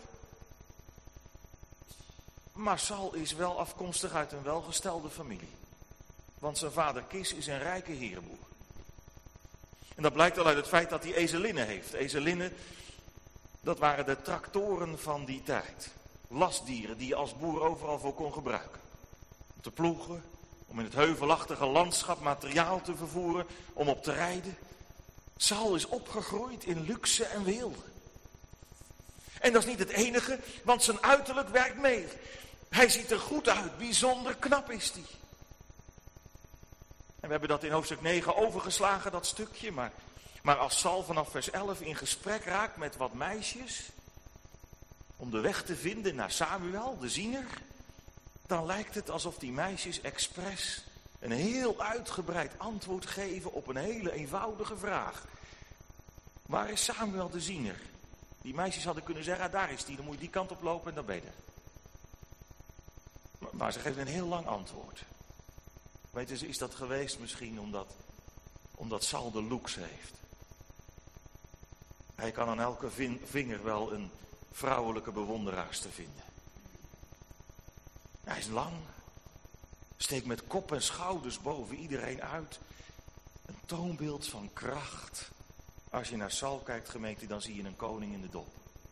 Maar Saul is wel afkomstig uit een welgestelde familie. Want zijn vader Kis is een rijke herenboer. En dat blijkt al uit het feit dat hij ezelinnen heeft. Ezelinnen, dat waren de tractoren van die tijd. Lastdieren die je als boer overal voor kon gebruiken. Om te ploegen, om in het heuvelachtige landschap materiaal te vervoeren, om op te rijden. Saul is opgegroeid in luxe en weelde. En dat is niet het enige, want zijn uiterlijk werkt mee. Hij ziet er goed uit, bijzonder knap is hij. En we hebben dat in hoofdstuk negen overgeslagen, dat stukje. Maar, maar als Saul vanaf vers elf in gesprek raakt met wat meisjes, om de weg te vinden naar Samuel, de ziener, dan lijkt het alsof die meisjes expres een heel uitgebreid antwoord geven op een hele eenvoudige vraag. Waar is Samuel de ziener? Die meisjes hadden kunnen zeggen, ah, daar is die, dan moet je die kant op lopen en dan ben je er. Maar ze geven een heel lang antwoord. Weten ze, is dat geweest misschien omdat, omdat Saul de looks heeft? Hij kan aan elke vinger wel een vrouwelijke bewonderaarster vinden. Hij is lang, steekt met kop en schouders boven iedereen uit. Een toonbeeld van kracht. Als je naar Saul kijkt, gemeente, dan zie je een koning in de dop.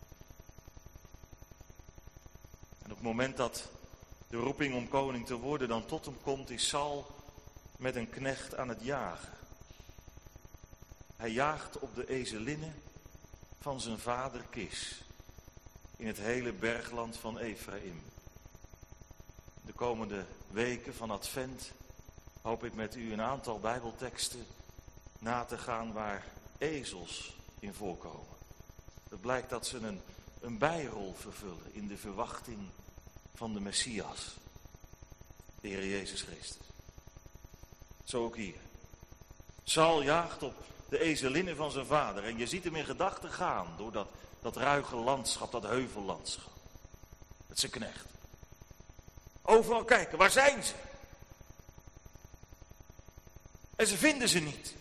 En op het moment dat de roeping om koning te worden dan tot hem komt, is Saul met een knecht aan het jagen. Hij jaagt op de ezelinnen van zijn vader Kis in het hele bergland van Ephraim. De komende weken van Advent hoop ik met u een aantal Bijbelteksten na te gaan waar ezels in voorkomen. Het blijkt dat ze een, een bijrol vervullen in de verwachting van de Messias, de Heer Jezus Christus. Zo ook hier. Saul jaagt op de ezelinnen van zijn vader en je ziet hem in gedachten gaan door dat, dat ruige landschap, dat heuvellandschap. Met zijn knecht. Overal kijken, waar zijn ze? En ze vinden ze niet.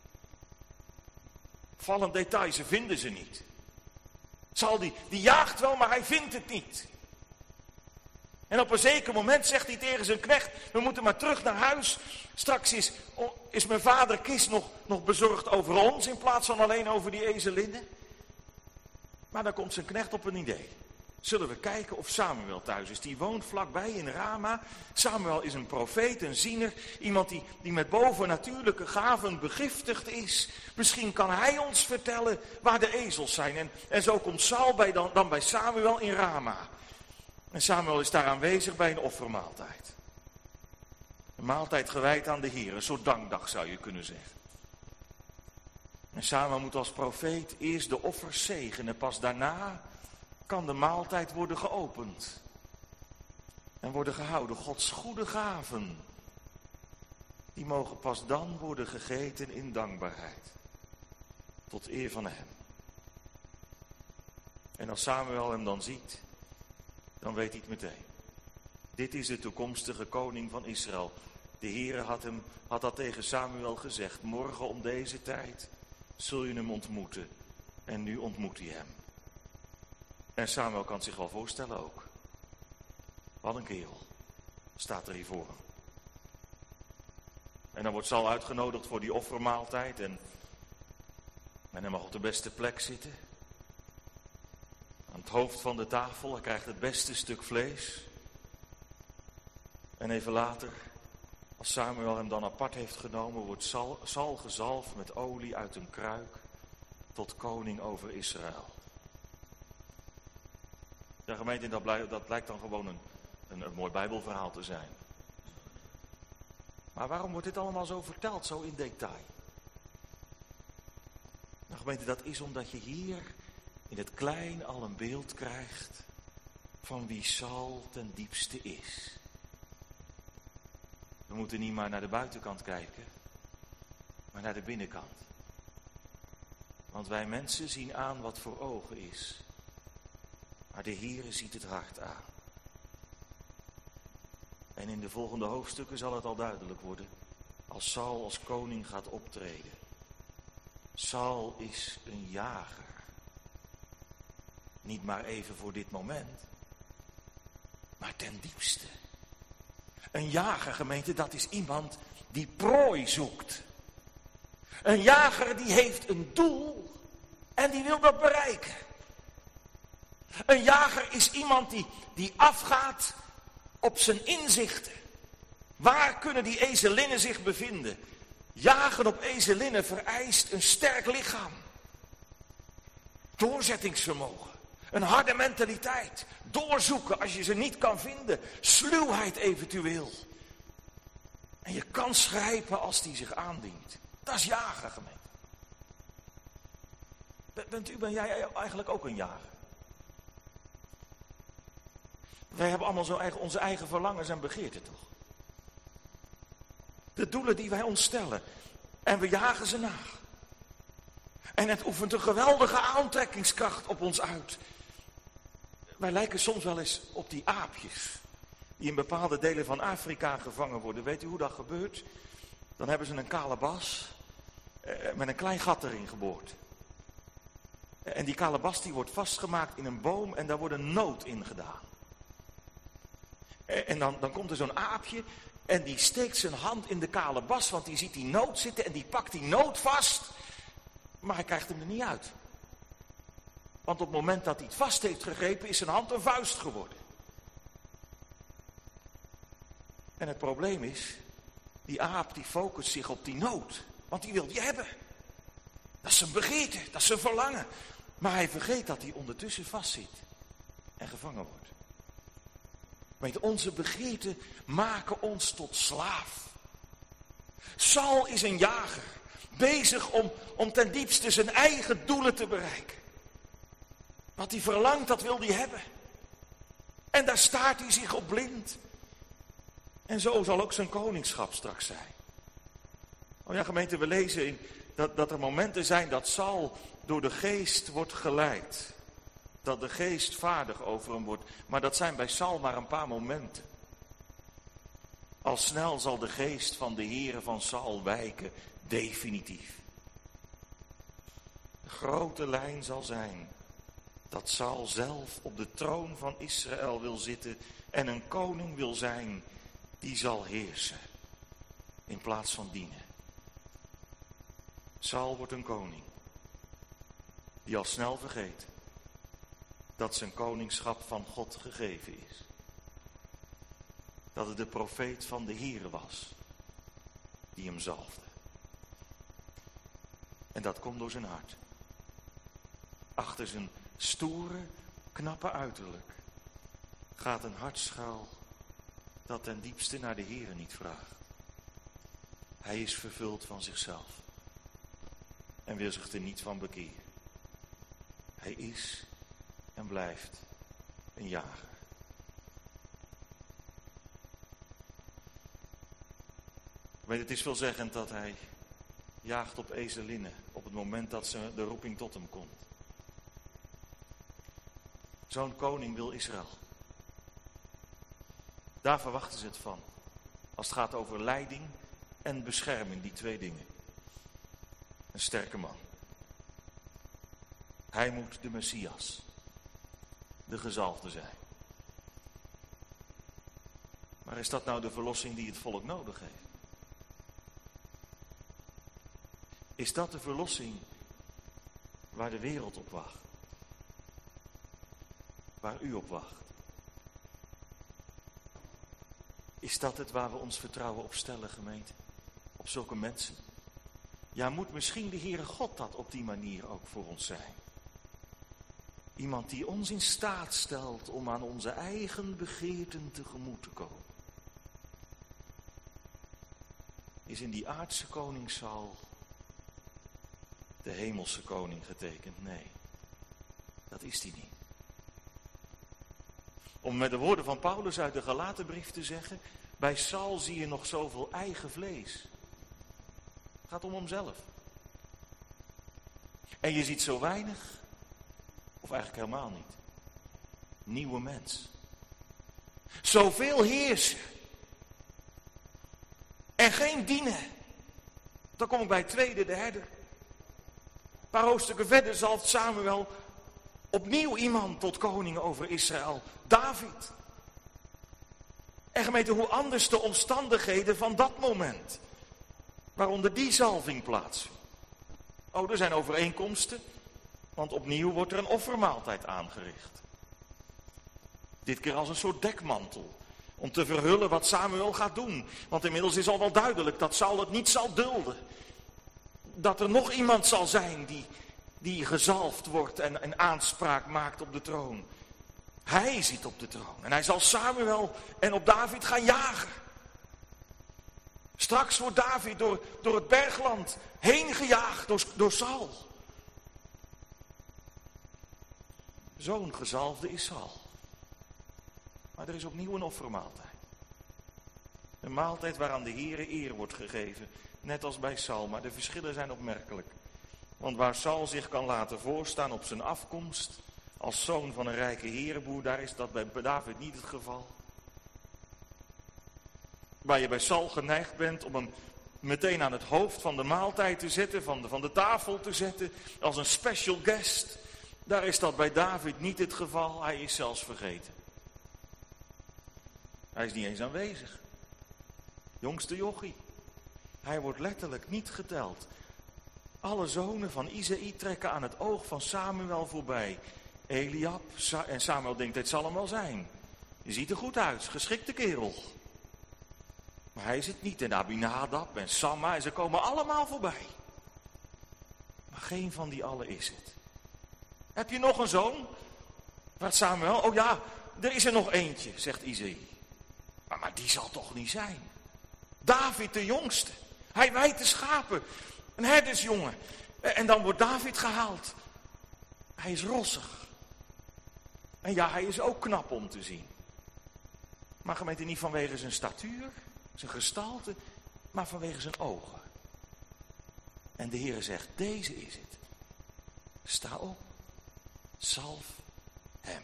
Vallend detail, ze vinden ze niet. Saul die, die jaagt wel, maar hij vindt het niet. En op een zeker moment zegt hij tegen zijn knecht, we moeten maar terug naar huis. Straks is, is mijn vader Kis nog, nog bezorgd over ons in plaats van alleen over die ezelinnen. Maar dan komt zijn knecht op een idee. Zullen we kijken of Samuel thuis is. Die woont vlakbij in Rama. Samuel is een profeet, een ziener. Iemand die, die met bovennatuurlijke gaven begiftigd is. Misschien kan hij ons vertellen waar de ezels zijn. En, en zo komt Saul bij dan, dan bij Samuel in Rama. En Samuel is daar aanwezig bij een offermaaltijd. Een maaltijd gewijd aan de Heer. Een soort dankdag zou je kunnen zeggen. En Samuel moet als profeet eerst de offers zegenen. Pas daarna kan de maaltijd worden geopend. En worden gehouden. Gods goede gaven. Die mogen pas dan worden gegeten in dankbaarheid. Tot eer van hem. En als Samuel hem dan ziet, dan weet hij het meteen. Dit is de toekomstige koning van Israël. De Heere had, hem, had dat tegen Samuel gezegd. Morgen om deze tijd zul je hem ontmoeten. En nu ontmoet hij hem. En Samuel kan het zich wel voorstellen ook. Wat een kerel. Staat er hier voor hem. En dan wordt Saul uitgenodigd voor die offermaaltijd. En, en hij mag op de beste plek zitten. Aan het hoofd van de tafel. Hij krijgt het beste stuk vlees. En even later, als Samuel hem dan apart heeft genomen, wordt Saul, Saul gezalfd met olie uit een kruik tot koning over Israël. Ja, gemeente, dat, blijkt, dat lijkt dan gewoon een, een, een mooi Bijbelverhaal te zijn. Maar waarom wordt dit allemaal zo verteld, zo in detail? Nou, gemeente, dat is omdat je hier in het klein al een beeld krijgt van wie Saul ten diepste is. We moeten niet maar naar de buitenkant kijken, maar naar de binnenkant. Want wij mensen zien aan wat voor ogen is. Maar de Heere ziet het hart aan. En in de volgende hoofdstukken zal het al duidelijk worden. Als Saul als koning gaat optreden. Saul is een jager. Niet maar even voor dit moment. Maar ten diepste. Een jager, gemeente, dat is iemand die prooi zoekt. Een jager die heeft een doel en die wil dat bereiken. Een jager is iemand die, die afgaat op zijn inzichten. Waar kunnen die ezelinnen zich bevinden? Jagen op ezelinnen vereist een sterk lichaam. Doorzettingsvermogen. Een harde mentaliteit. Doorzoeken als je ze niet kan vinden. Sluwheid eventueel. En je kans grijpen als die zich aandient. Dat is jagen, gemeente. Bent u, ben jij eigenlijk ook een jager? Wij hebben allemaal zo eigen, onze eigen verlangens en begeerten, toch? De doelen die wij ons stellen. En we jagen ze na. En het oefent een geweldige aantrekkingskracht op ons uit. Wij lijken soms wel eens op die aapjes. Die in bepaalde delen van Afrika gevangen worden. Weet u hoe dat gebeurt? Dan hebben ze een kale bas. Eh, met een klein gat erin geboord. En die kalebas die wordt vastgemaakt in een boom en daar wordt een noot in gedaan. En dan, dan komt er zo'n aapje en die steekt zijn hand in de kalebas, want die ziet die noot zitten en die pakt die noot vast. Maar hij krijgt hem er niet uit. Want op het moment dat hij het vast heeft gegrepen is zijn hand een vuist geworden. En het probleem is, die aap die focust zich op die noot, want die wil die hebben. Dat is zijn begeerte, dat is zijn verlangen. Maar hij vergeet dat hij ondertussen vastzit en gevangen wordt. Weet, onze begeerten maken ons tot slaaf. Saul is een jager, bezig om, om ten diepste zijn eigen doelen te bereiken. Wat hij verlangt, dat wil hij hebben. En daar staart hij zich op blind. En zo zal ook zijn koningschap straks zijn. Oh ja, gemeente, we lezen in, dat, dat er momenten zijn dat Saul door de geest wordt geleid. Dat de geest vaardig over hem wordt. Maar dat zijn bij Saul maar een paar momenten. Al snel zal de geest van de Here van Saul wijken, definitief. De grote lijn zal zijn dat Saul zelf op de troon van Israël wil zitten en een koning wil zijn die zal heersen in plaats van dienen. Saul wordt een koning die al snel vergeet dat zijn koningschap van God gegeven is. Dat het de profeet van de Here was die hem zalfde. En dat komt door zijn hart. Achter zijn stoere, knappe uiterlijk gaat een hart schuil dat ten diepste naar de Here niet vraagt. Hij is vervuld van zichzelf en wil zich er niet van bekeren. Hij is en blijft een jager. Weet, het is veelzeggend dat hij jaagt op ezelinnen op het moment dat ze de roeping tot hem komt. Zo'n koning wil Israël. Daar verwachten ze het van. Als het gaat over leiding en bescherming, die twee dingen. Een sterke man. Hij moet de Messias, de gezalfde zijn. Maar is dat nou de verlossing die het volk nodig heeft? Is dat de verlossing waar de wereld op wacht? Waar u op wacht? Is dat het waar we ons vertrouwen op stellen, gemeente? Op zulke mensen? Ja, moet misschien de Heere God dat op die manier ook voor ons zijn? Iemand die ons in staat stelt om aan onze eigen begeerten tegemoet te komen. Is in die aardse koning Saul de hemelse koning getekend? Nee, dat is die niet. Om met de woorden van Paulus uit de Galatenbrief te zeggen, bij Saul zie je nog zoveel eigen vlees. Het gaat om hemzelf. En je ziet zo weinig, of eigenlijk helemaal niet, nieuwe mens. Zoveel heersen. En geen dienen. Dan kom ik bij het tweede, de herder. Een paar hoofdstukken verder zalft Samuel opnieuw iemand tot koning over Israël. David. En gemeente, hoe anders de omstandigheden van dat moment. Waaronder die zalving plaatsvindt. Oh, er zijn overeenkomsten. Want opnieuw wordt er een offermaaltijd aangericht. Dit keer als een soort dekmantel. Om te verhullen wat Samuel gaat doen. Want inmiddels is al wel duidelijk dat Saul het niet zal dulden. Dat er nog iemand zal zijn die, die gezalfd wordt en, en aanspraak maakt op de troon. Hij zit op de troon. En hij zal Samuel en op David gaan jagen. Straks wordt David door, door het bergland heen gejaagd door, door Saul. Zo'n gezalfde is Saul. Maar er is opnieuw een offermaaltijd. Een maaltijd waaraan de Heere eer wordt gegeven. Net als bij Saul, maar de verschillen zijn opmerkelijk. Want waar Saul zich kan laten voorstaan op zijn afkomst, als zoon van een rijke herenboer, daar is dat bij David niet het geval. Waar je bij Saul geneigd bent om hem meteen aan het hoofd van de maaltijd te zetten, van de, van de tafel te zetten, als een special guest. Daar is dat bij David niet het geval. Hij is zelfs vergeten. Hij is niet eens aanwezig. Jongste jochie. Hij wordt letterlijk niet geteld. Alle zonen van Isaï trekken aan het oog van Samuel voorbij. Eliab, Sa- en Samuel denkt, het zal hem wel zijn. Je ziet er goed uit, geschikte kerel. Maar hij is het niet. En Abinadab en Samma, en ze komen allemaal voorbij. Maar geen van die allen is het. Heb je nog een zoon? Vraagt Samuel. Oh ja, er is er nog eentje, zegt Isaïe. Maar, maar die zal toch niet zijn? David de jongste. Hij wijdt de schapen. Een herdersjongen. En dan wordt David gehaald. Hij is rossig. En ja, hij is ook knap om te zien. Maar gemeente, niet vanwege zijn statuur, zijn gestalte, maar vanwege zijn ogen. En de Heere zegt, deze is het. Sta op, zalf hem.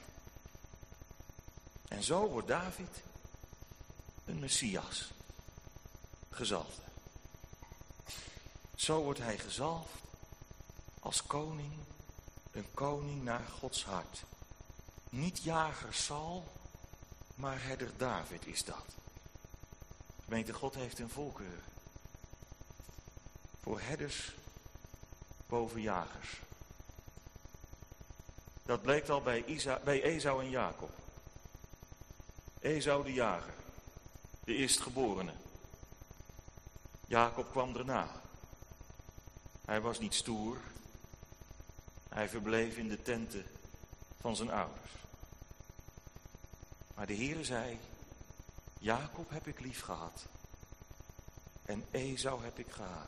En zo wordt David een Messias, gezalfde. Zo wordt hij gezalfd als koning, een koning naar Gods hart. Niet jager Saul, maar herder David is dat. Gemeente, God heeft een voorkeur. Voor herders boven jagers. Dat bleek al bij, Isa, bij Esau en Jacob. Esau de jager, de eerstgeborene. Jacob kwam erna. Hij was niet stoer. Hij verbleef in de tenten van zijn ouders. Maar de Heere zei, Jacob heb ik lief gehad en Esau heb ik gehaat.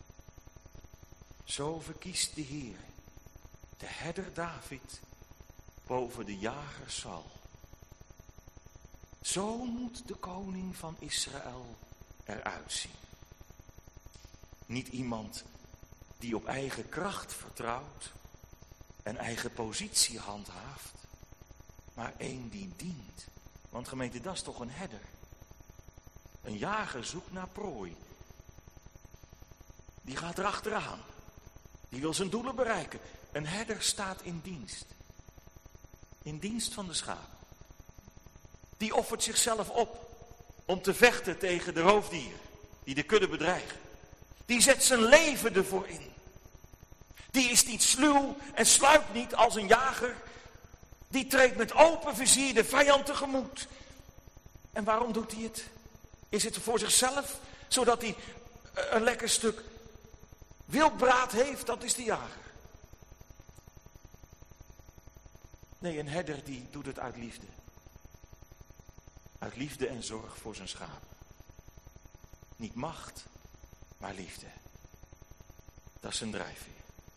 Zo verkiest de Heere de herder David boven de jager Saul. Zo moet de koning van Israël eruit zien. Niet iemand die op eigen kracht vertrouwt en eigen positie handhaaft, maar één die dient. Want gemeente, dat is toch een herder. Een jager zoekt naar prooi. Die gaat erachteraan. Die wil zijn doelen bereiken. Een herder staat in dienst. In dienst van de schapen. Die offert zichzelf op om te vechten tegen de roofdieren die de kudde bedreigen. Die zet zijn leven ervoor in. Die is niet sluw en sluipt niet als een jager. Die treedt met open vizier de vijand tegemoet. En waarom doet hij het? Is het voor zichzelf, zodat hij een lekker stuk wildbraad heeft? Dat is de jager. Nee, een herder die doet het uit liefde. Uit liefde en zorg voor zijn schapen. Niet macht, maar liefde. Dat is zijn drijfveer.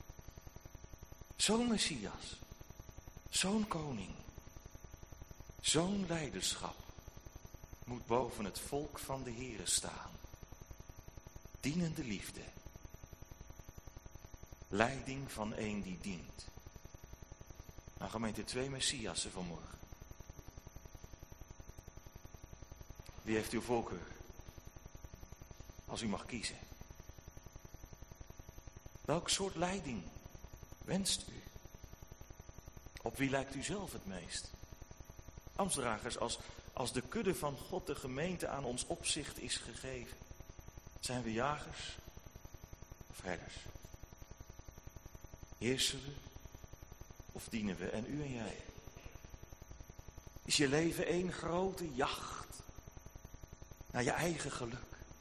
Zo'n Messias, zo'n koning, zo'n leiderschap moet boven het volk van de Heere staan. Dienende liefde. Leiding van een die dient. Nou, gemeente, twee Messiassen vanmorgen. Wie heeft uw voorkeur? Als u mag kiezen. Welk soort leiding wenst u? Op wie lijkt u zelf het meest? Ambtsdragers, als, als de kudde van God de gemeente aan ons opzicht is gegeven, zijn we jagers of herders? Heersen we of dienen we? En u en jij? Is je leven één grote jacht naar je eigen geluk?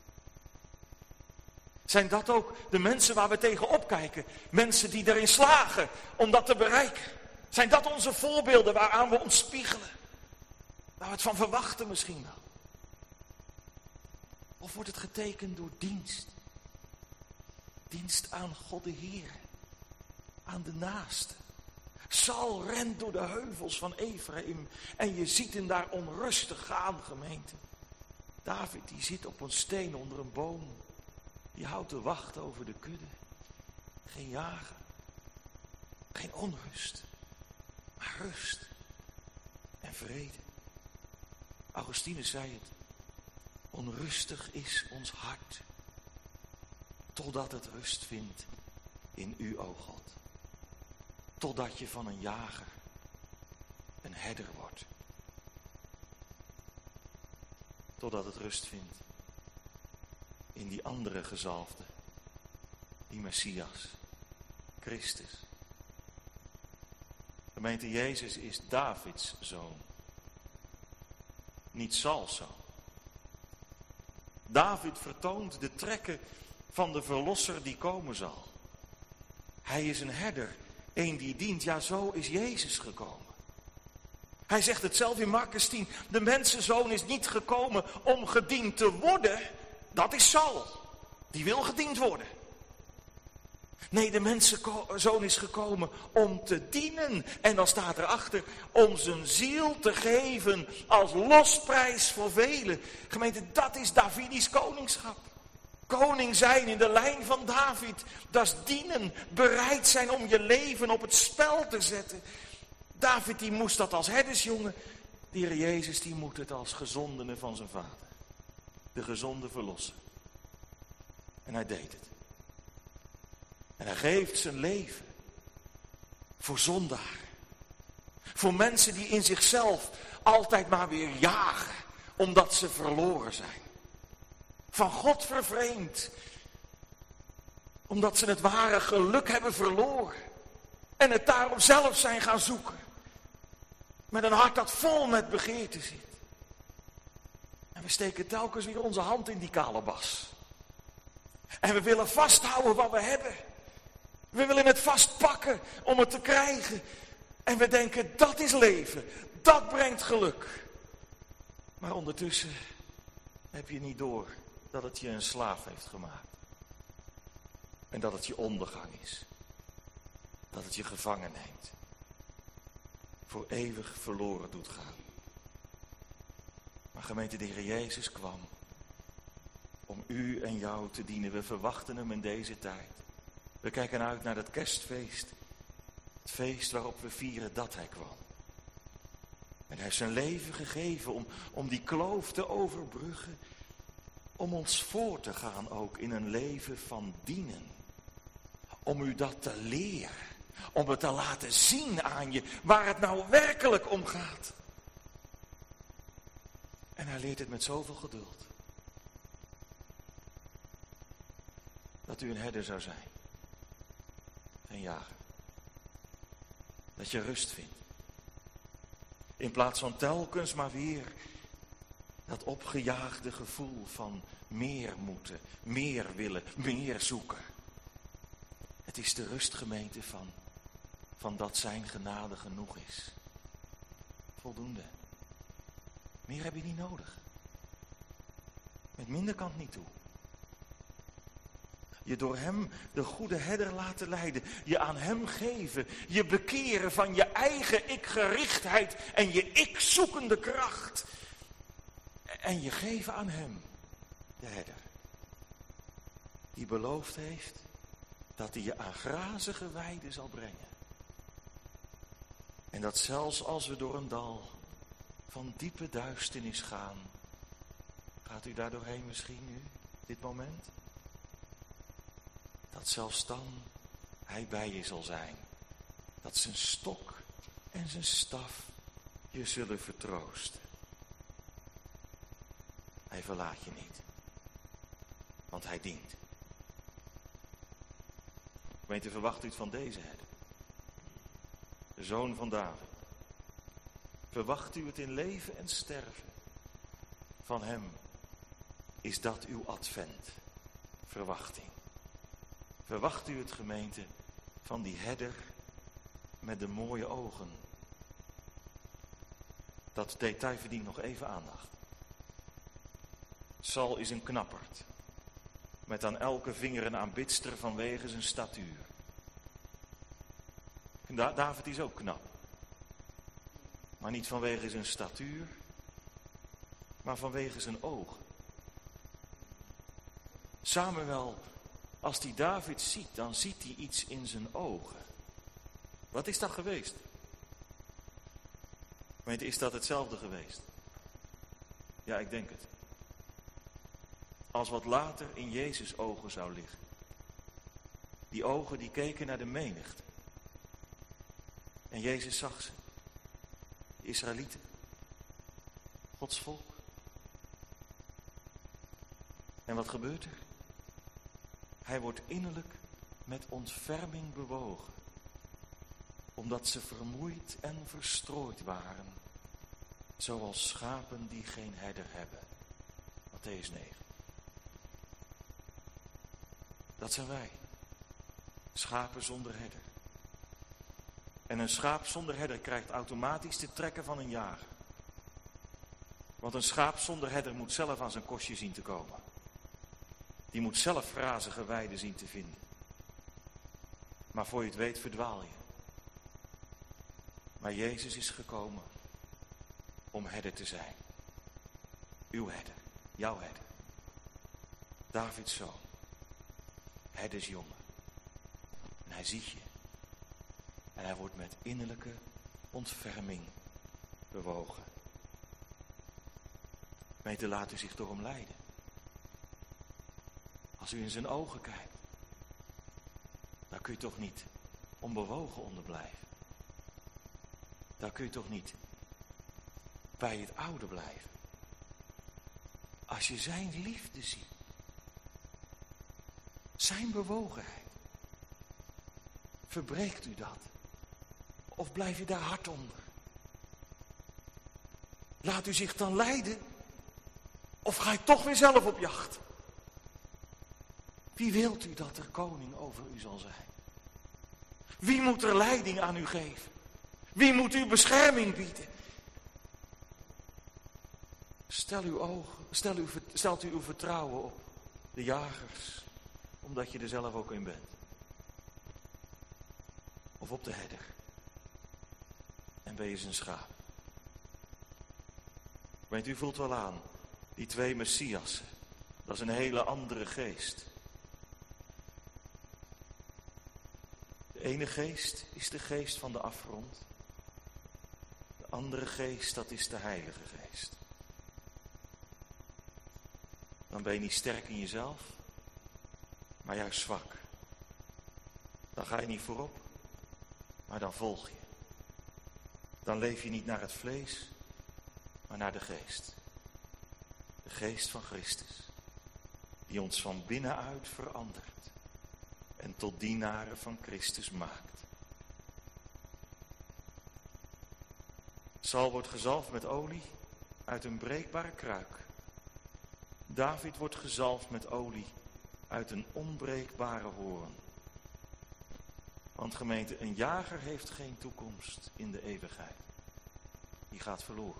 Zijn dat ook de mensen waar we tegen opkijken? Mensen die erin slagen om dat te bereiken? Zijn dat onze voorbeelden waaraan we ons spiegelen? Waar we het van verwachten misschien wel? Of wordt het getekend door dienst? Dienst aan God de Heer. Aan de naaste. Saul rent door de heuvels van Ephraim en je ziet hem daar onrustig gaan, gemeente. David die zit op een steen onder een boom. Die houdt de wacht over de kudde. Geen jagen. Geen onrust. Maar rust. En vrede. Augustinus zei het. Onrustig is ons hart. Totdat het rust vindt in u, o God. totdat je van een jager een herder wordt. Totdat het rust vindt in die andere gezalfde, die Messias, Christus. Gemeente, Jezus is Davids zoon, niet Sauls zoon. David vertoont de trekken van de verlosser die komen zal. Hij is een herder, een die dient. Ja, zo is Jezus gekomen. Hij zegt het zelf in Markus tien. De mensenzoon is niet gekomen om gediend te worden. Dat is Saul. Die wil gediend worden. Nee, de mensenzoon is gekomen om te dienen. En dan staat erachter om zijn ziel te geven als losprijs voor velen. Gemeente, dat is Davidisch koningschap. Koning zijn in de lijn van David. Dat is dienen. Bereid zijn om je leven op het spel te zetten. David die moest dat als herdersjongen. De Heer Jezus die moet het als gezondene van zijn vader. De gezonde verlosser. En hij deed het. En hij geeft zijn leven voor zondaren. Voor mensen die in zichzelf altijd maar weer jagen, omdat ze verloren zijn. Van God vervreemd, omdat ze het ware geluk hebben verloren. En het daarom zelf zijn gaan zoeken. Met een hart dat vol met begeerte zit. En we steken telkens weer onze hand in die kalebas. En we willen vasthouden wat we hebben. We willen het vastpakken om het te krijgen. En we denken, dat is leven. Dat brengt geluk. Maar ondertussen heb je niet door dat het je een slaaf heeft gemaakt. En dat het je ondergang is. Dat het je gevangen neemt. Voor eeuwig verloren doet gaan. Maar gemeente, de Heer Jezus kwam om u en jou te dienen. We verwachten hem in deze tijd. We kijken uit naar dat kerstfeest. Het feest waarop we vieren dat hij kwam. En hij heeft zijn leven gegeven om, om die kloof te overbruggen. Om ons voor te gaan ook in een leven van dienen. Om u dat te leren. Om het te laten zien aan je waar het nou werkelijk om gaat. En hij leert het met zoveel geduld. Dat u een herder zou zijn. Geen jager. Dat je rust vindt. In plaats van telkens maar weer dat opgejaagde gevoel van meer moeten, meer willen, meer zoeken. Het is de rustgemeente van, van dat zijn genade genoeg is. Voldoende. Meer heb je niet nodig. Met minder kan het niet toe. Je door hem de goede herder laten leiden. Je aan hem geven. Je bekeren van je eigen ikgerichtheid en je ikzoekende kracht. En je geven aan hem, de herder. Die beloofd heeft dat hij je aan grazige weiden zal brengen. En dat zelfs als we door een dal van diepe duisternis gaan. Gaat u daar doorheen misschien nu, dit moment? Dat zelfs dan hij bij je zal zijn. Dat zijn stok en zijn staf je zullen vertroosten. Hij verlaat je niet. Want hij dient. Gemeente, verwacht u het van deze herder. De zoon van David. Verwacht u het in leven en sterven. Van hem is dat uw advent. Verwachting. Verwacht u het, gemeente, van die herder met de mooie ogen. Dat detail verdient nog even aandacht. Saul is een knapperd. Met aan elke vinger een aanbidster vanwege zijn statuur. Da- David is ook knap. Maar niet vanwege zijn statuur, maar vanwege zijn ogen. Samuel, als hij David ziet, dan ziet hij iets in zijn ogen. Wat is dat geweest? Weet, is dat hetzelfde geweest? Ja, ik denk het. Als wat later in Jezus' ogen zou liggen. Die ogen die keken naar de menigte. En Jezus zag ze. De Israëlieten. Gods volk. En wat gebeurt er? Hij wordt innerlijk met ontferming bewogen. Omdat ze vermoeid en verstrooid waren. Zoals schapen die geen herder hebben. Mattheüs negen. Dat zijn wij. Schapen zonder herder. En een schaap zonder herder krijgt automatisch de trekken van een jager. Want een schaap zonder herder moet zelf aan zijn kostje zien te komen. Die moet zelf grazige weiden zien te vinden. Maar voor je het weet verdwaal je. Maar Jezus is gekomen om herder te zijn. Uw herder, jouw herder. Davids zoon. Herdersjongen. En hij ziet je. En hij wordt met innerlijke ontferming bewogen. Meter, laat u zich door hem leiden. Als u in zijn ogen kijkt, dan kun je toch niet onbewogen onder blijven. Dan kun je toch niet bij het oude blijven. Als je zijn liefde ziet, zijn bewogenheid, verbreekt u dat? Of blijf je daar hard onder? Laat u zich dan leiden? Of ga je toch weer zelf op jacht? Wie wilt u dat er koning over u zal zijn? Wie moet er leiding aan u geven? Wie moet u bescherming bieden? Stel uw ogen, stel uw, stelt u uw vertrouwen op de jagers, omdat je er zelf ook in bent. Of op de herder. En ben je zijn schaap. Weet u, voelt wel aan, die twee Messiassen, dat is een hele andere geest. De ene geest is de geest van de afgrond. De andere geest, dat is de Heilige Geest. Dan ben je niet sterk in jezelf, maar juist zwak. Dan ga je niet voorop, maar dan volg je. Dan leef je niet naar het vlees, maar naar de geest. De geest van Christus, die ons van binnenuit verandert en tot dienaren van Christus maakt. Saul wordt gezalfd met olie uit een breekbare kruik. David wordt gezalfd met olie uit een onbreekbare hoorn. Want gemeente, een jager heeft geen toekomst in de eeuwigheid. Die gaat verloren.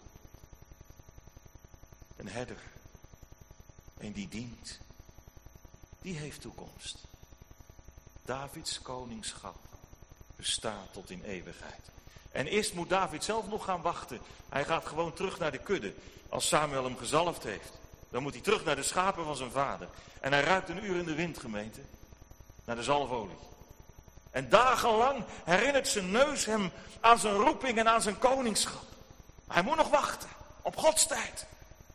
Een herder, en die dient, die heeft toekomst. Davids koningschap bestaat tot in eeuwigheid. En eerst moet David zelf nog gaan wachten. Hij gaat gewoon terug naar de kudde. Als Samuel hem gezalfd heeft, dan moet hij terug naar de schapen van zijn vader. En hij ruikt een uur in de wind, gemeente, naar de zalfolie. En dagenlang herinnert zijn neus hem aan zijn roeping en aan zijn koningschap. Hij moet nog wachten op Gods tijd.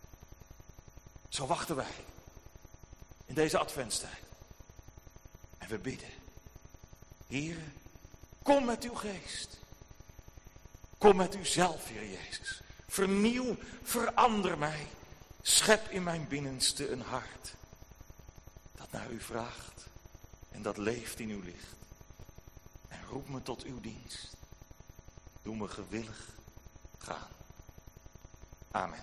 Zo wachten wij in deze adventstijd. En we bidden. Heere, kom met uw geest. Kom met uzelf, Heer Jezus. Vernieuw, verander mij. Schep in mijn binnenste een hart dat naar u vraagt en dat leeft in uw licht. En roep me tot uw dienst. Doe me gewillig gaan. Amen.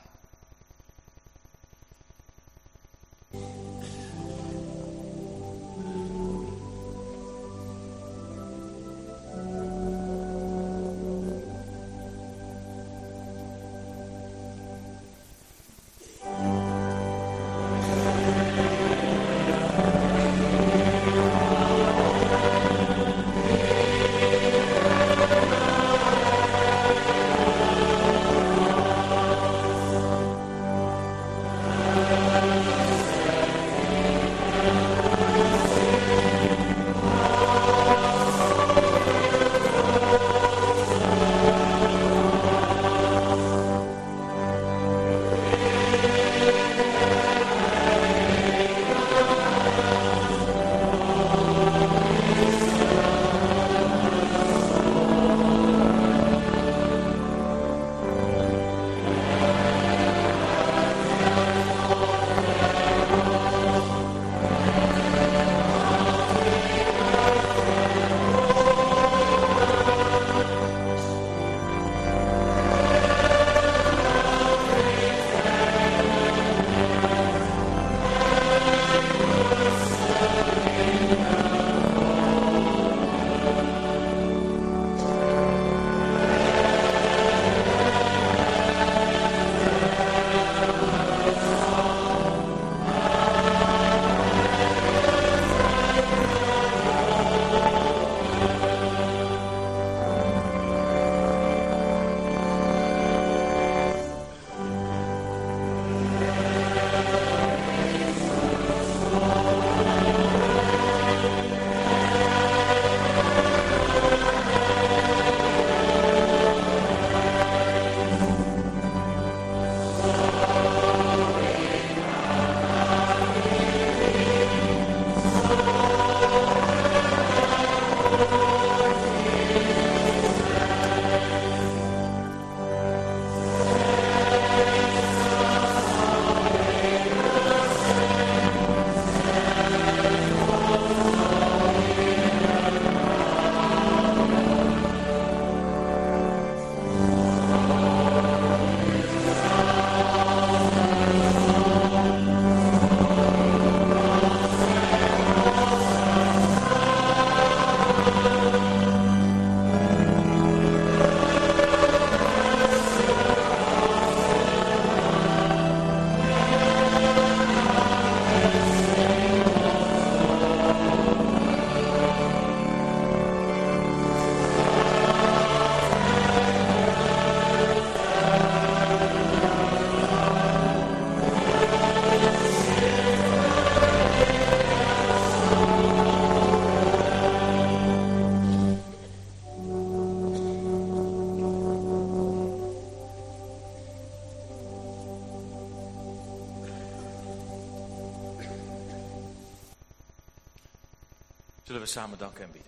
Zullen we samen danken en bidden.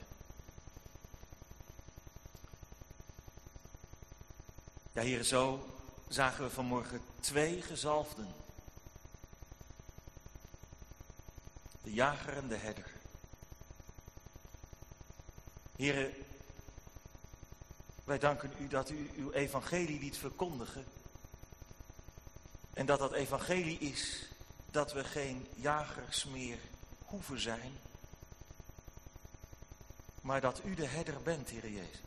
Ja, Heer, zo zagen we vanmorgen twee gezalfden. De jager en de herder. Heer, wij danken u dat u uw evangelie liet verkondigen. En dat dat evangelie is dat we geen jagers meer hoeven zijn. Maar dat u de herder bent, Heer Jezus.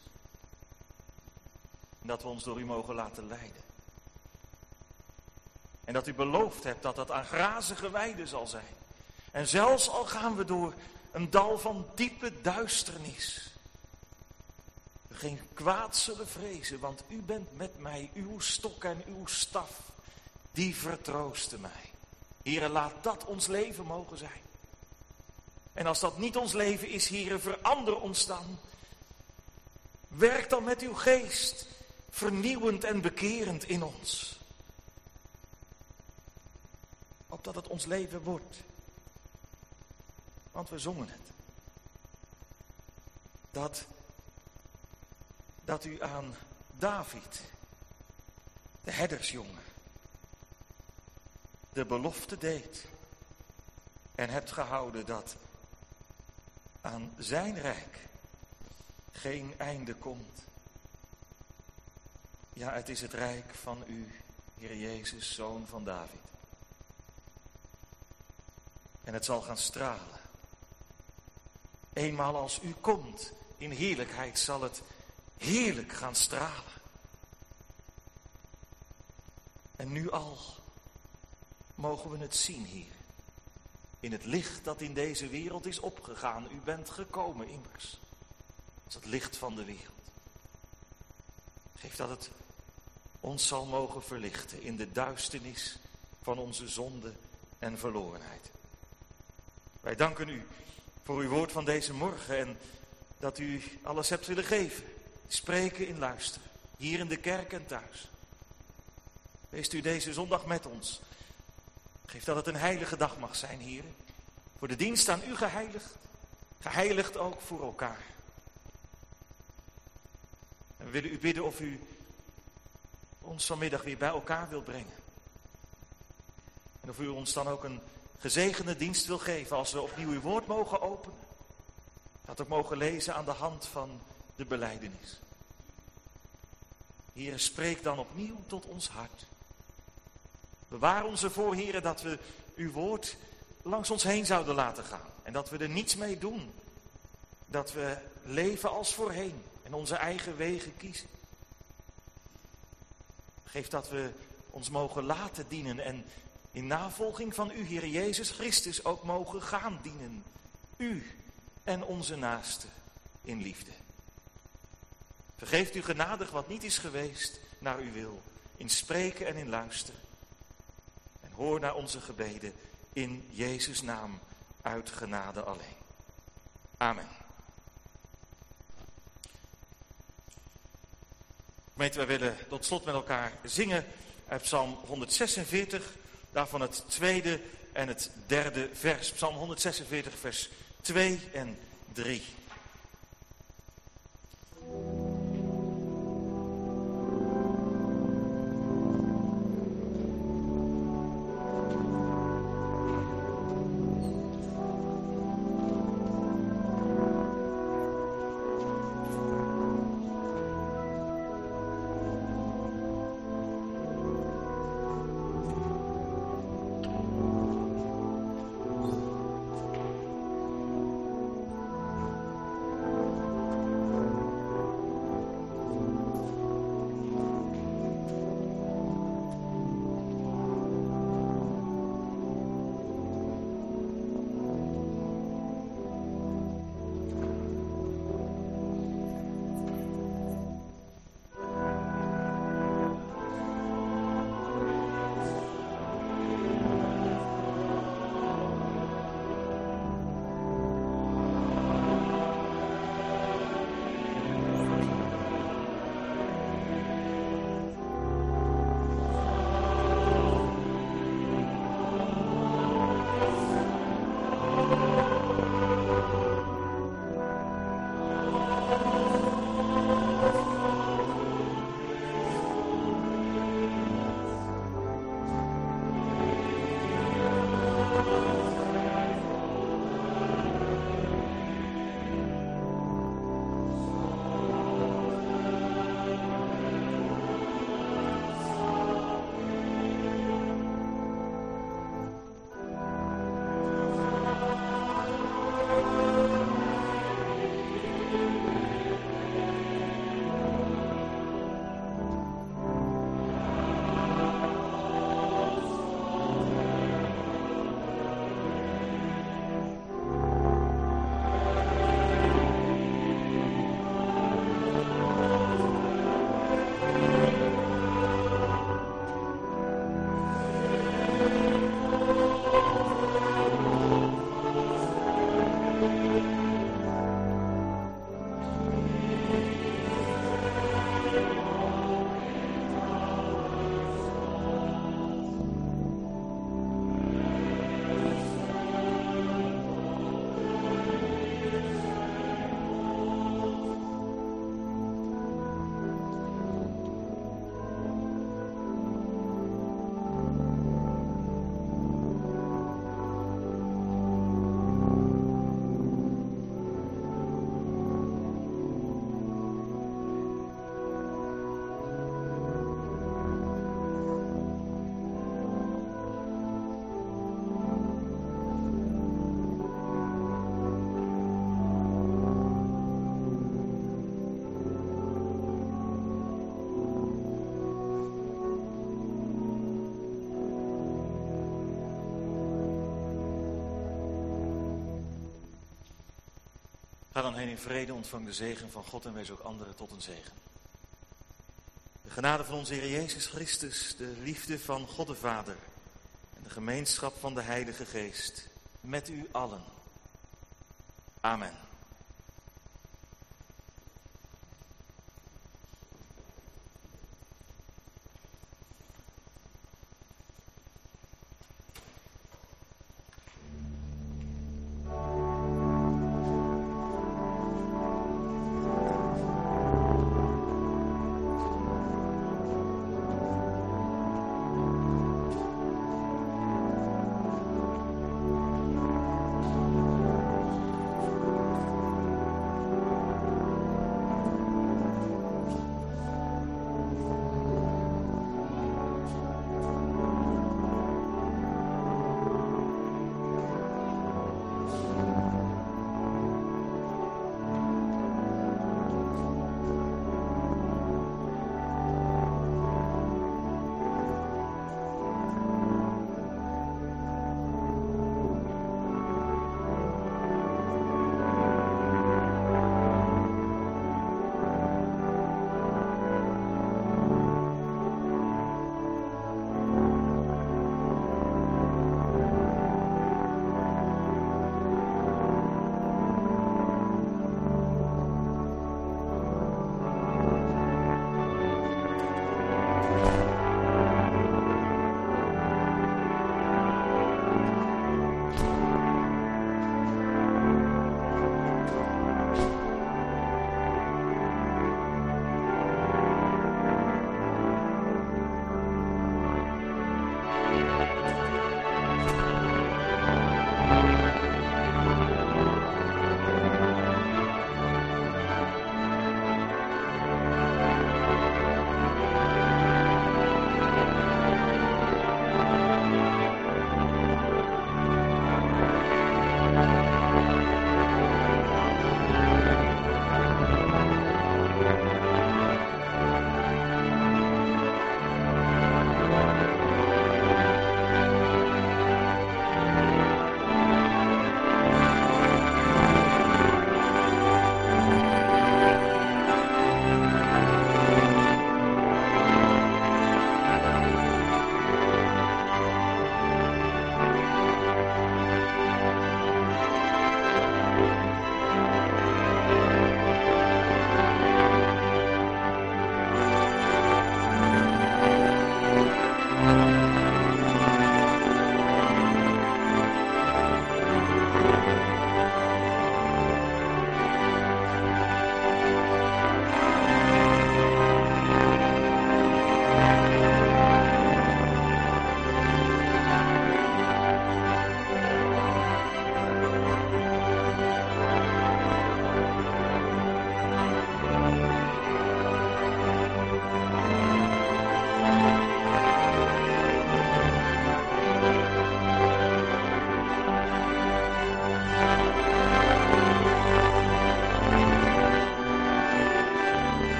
En dat we ons door u mogen laten leiden. En dat u beloofd hebt dat dat aan grazige weiden zal zijn. En zelfs al gaan we door een dal van diepe duisternis. We geen kwaad zullen vrezen, want u bent met mij, uw stok en uw staf, die vertroosten mij. Heere, laat dat ons leven mogen zijn. En als dat niet ons leven is, Heere, verander ons dan. Werk dan met uw geest, vernieuwend en bekerend in ons. Opdat het ons leven wordt. Want we zongen het. Dat, dat u aan David, de herdersjongen, de belofte deed. En hebt gehouden dat aan zijn rijk geen einde komt. Ja, het is het rijk van u, Heer Jezus, Zoon van David. En het zal gaan stralen. Eenmaal als u komt in heerlijkheid zal het heerlijk gaan stralen. En nu al mogen we het zien, Heer. In het licht dat in deze wereld is opgegaan. U bent gekomen immers. Dat is het licht van de wereld. Geef dat het ons zal mogen verlichten in de duisternis van onze zonde en verlorenheid. Wij danken u voor uw woord van deze morgen en dat u alles hebt willen geven. Spreken in luisteren, hier in de kerk en thuis. Wees u deze zondag met ons. Geef dat het een heilige dag mag zijn, heren. Voor de dienst aan u geheiligd. Geheiligd ook voor elkaar. En we willen u bidden of u ons vanmiddag weer bij elkaar wilt brengen. En of u ons dan ook een gezegende dienst wil geven als we opnieuw uw woord mogen openen. Dat ook mogen lezen aan de hand van de belijdenis. Heere, spreek dan opnieuw tot ons hart. Bewaar ons ervoor, Heere, dat we uw woord langs ons heen zouden laten gaan. En dat we er niets mee doen. Dat we leven als voorheen en onze eigen wegen kiezen. Geef dat we ons mogen laten dienen en in navolging van u, Heere Jezus Christus, ook mogen gaan dienen. U en onze naasten in liefde. Vergeeft u genadig wat niet is geweest naar uw wil, in spreken en in luisteren. En hoor naar onze gebeden in Jezus' naam uit genade alleen. Amen. Gemeente, wij willen tot slot met elkaar zingen uit Psalm honderdzesenveertig, daarvan het tweede en het derde vers. Psalm honderdzesenveertig, vers twee en drie. Ga dan heen in vrede, ontvang de zegen van God en wees ook anderen tot een zegen. De genade van onze Heer Jezus Christus, de liefde van God de Vader en de gemeenschap van de Heilige Geest met u allen. Amen.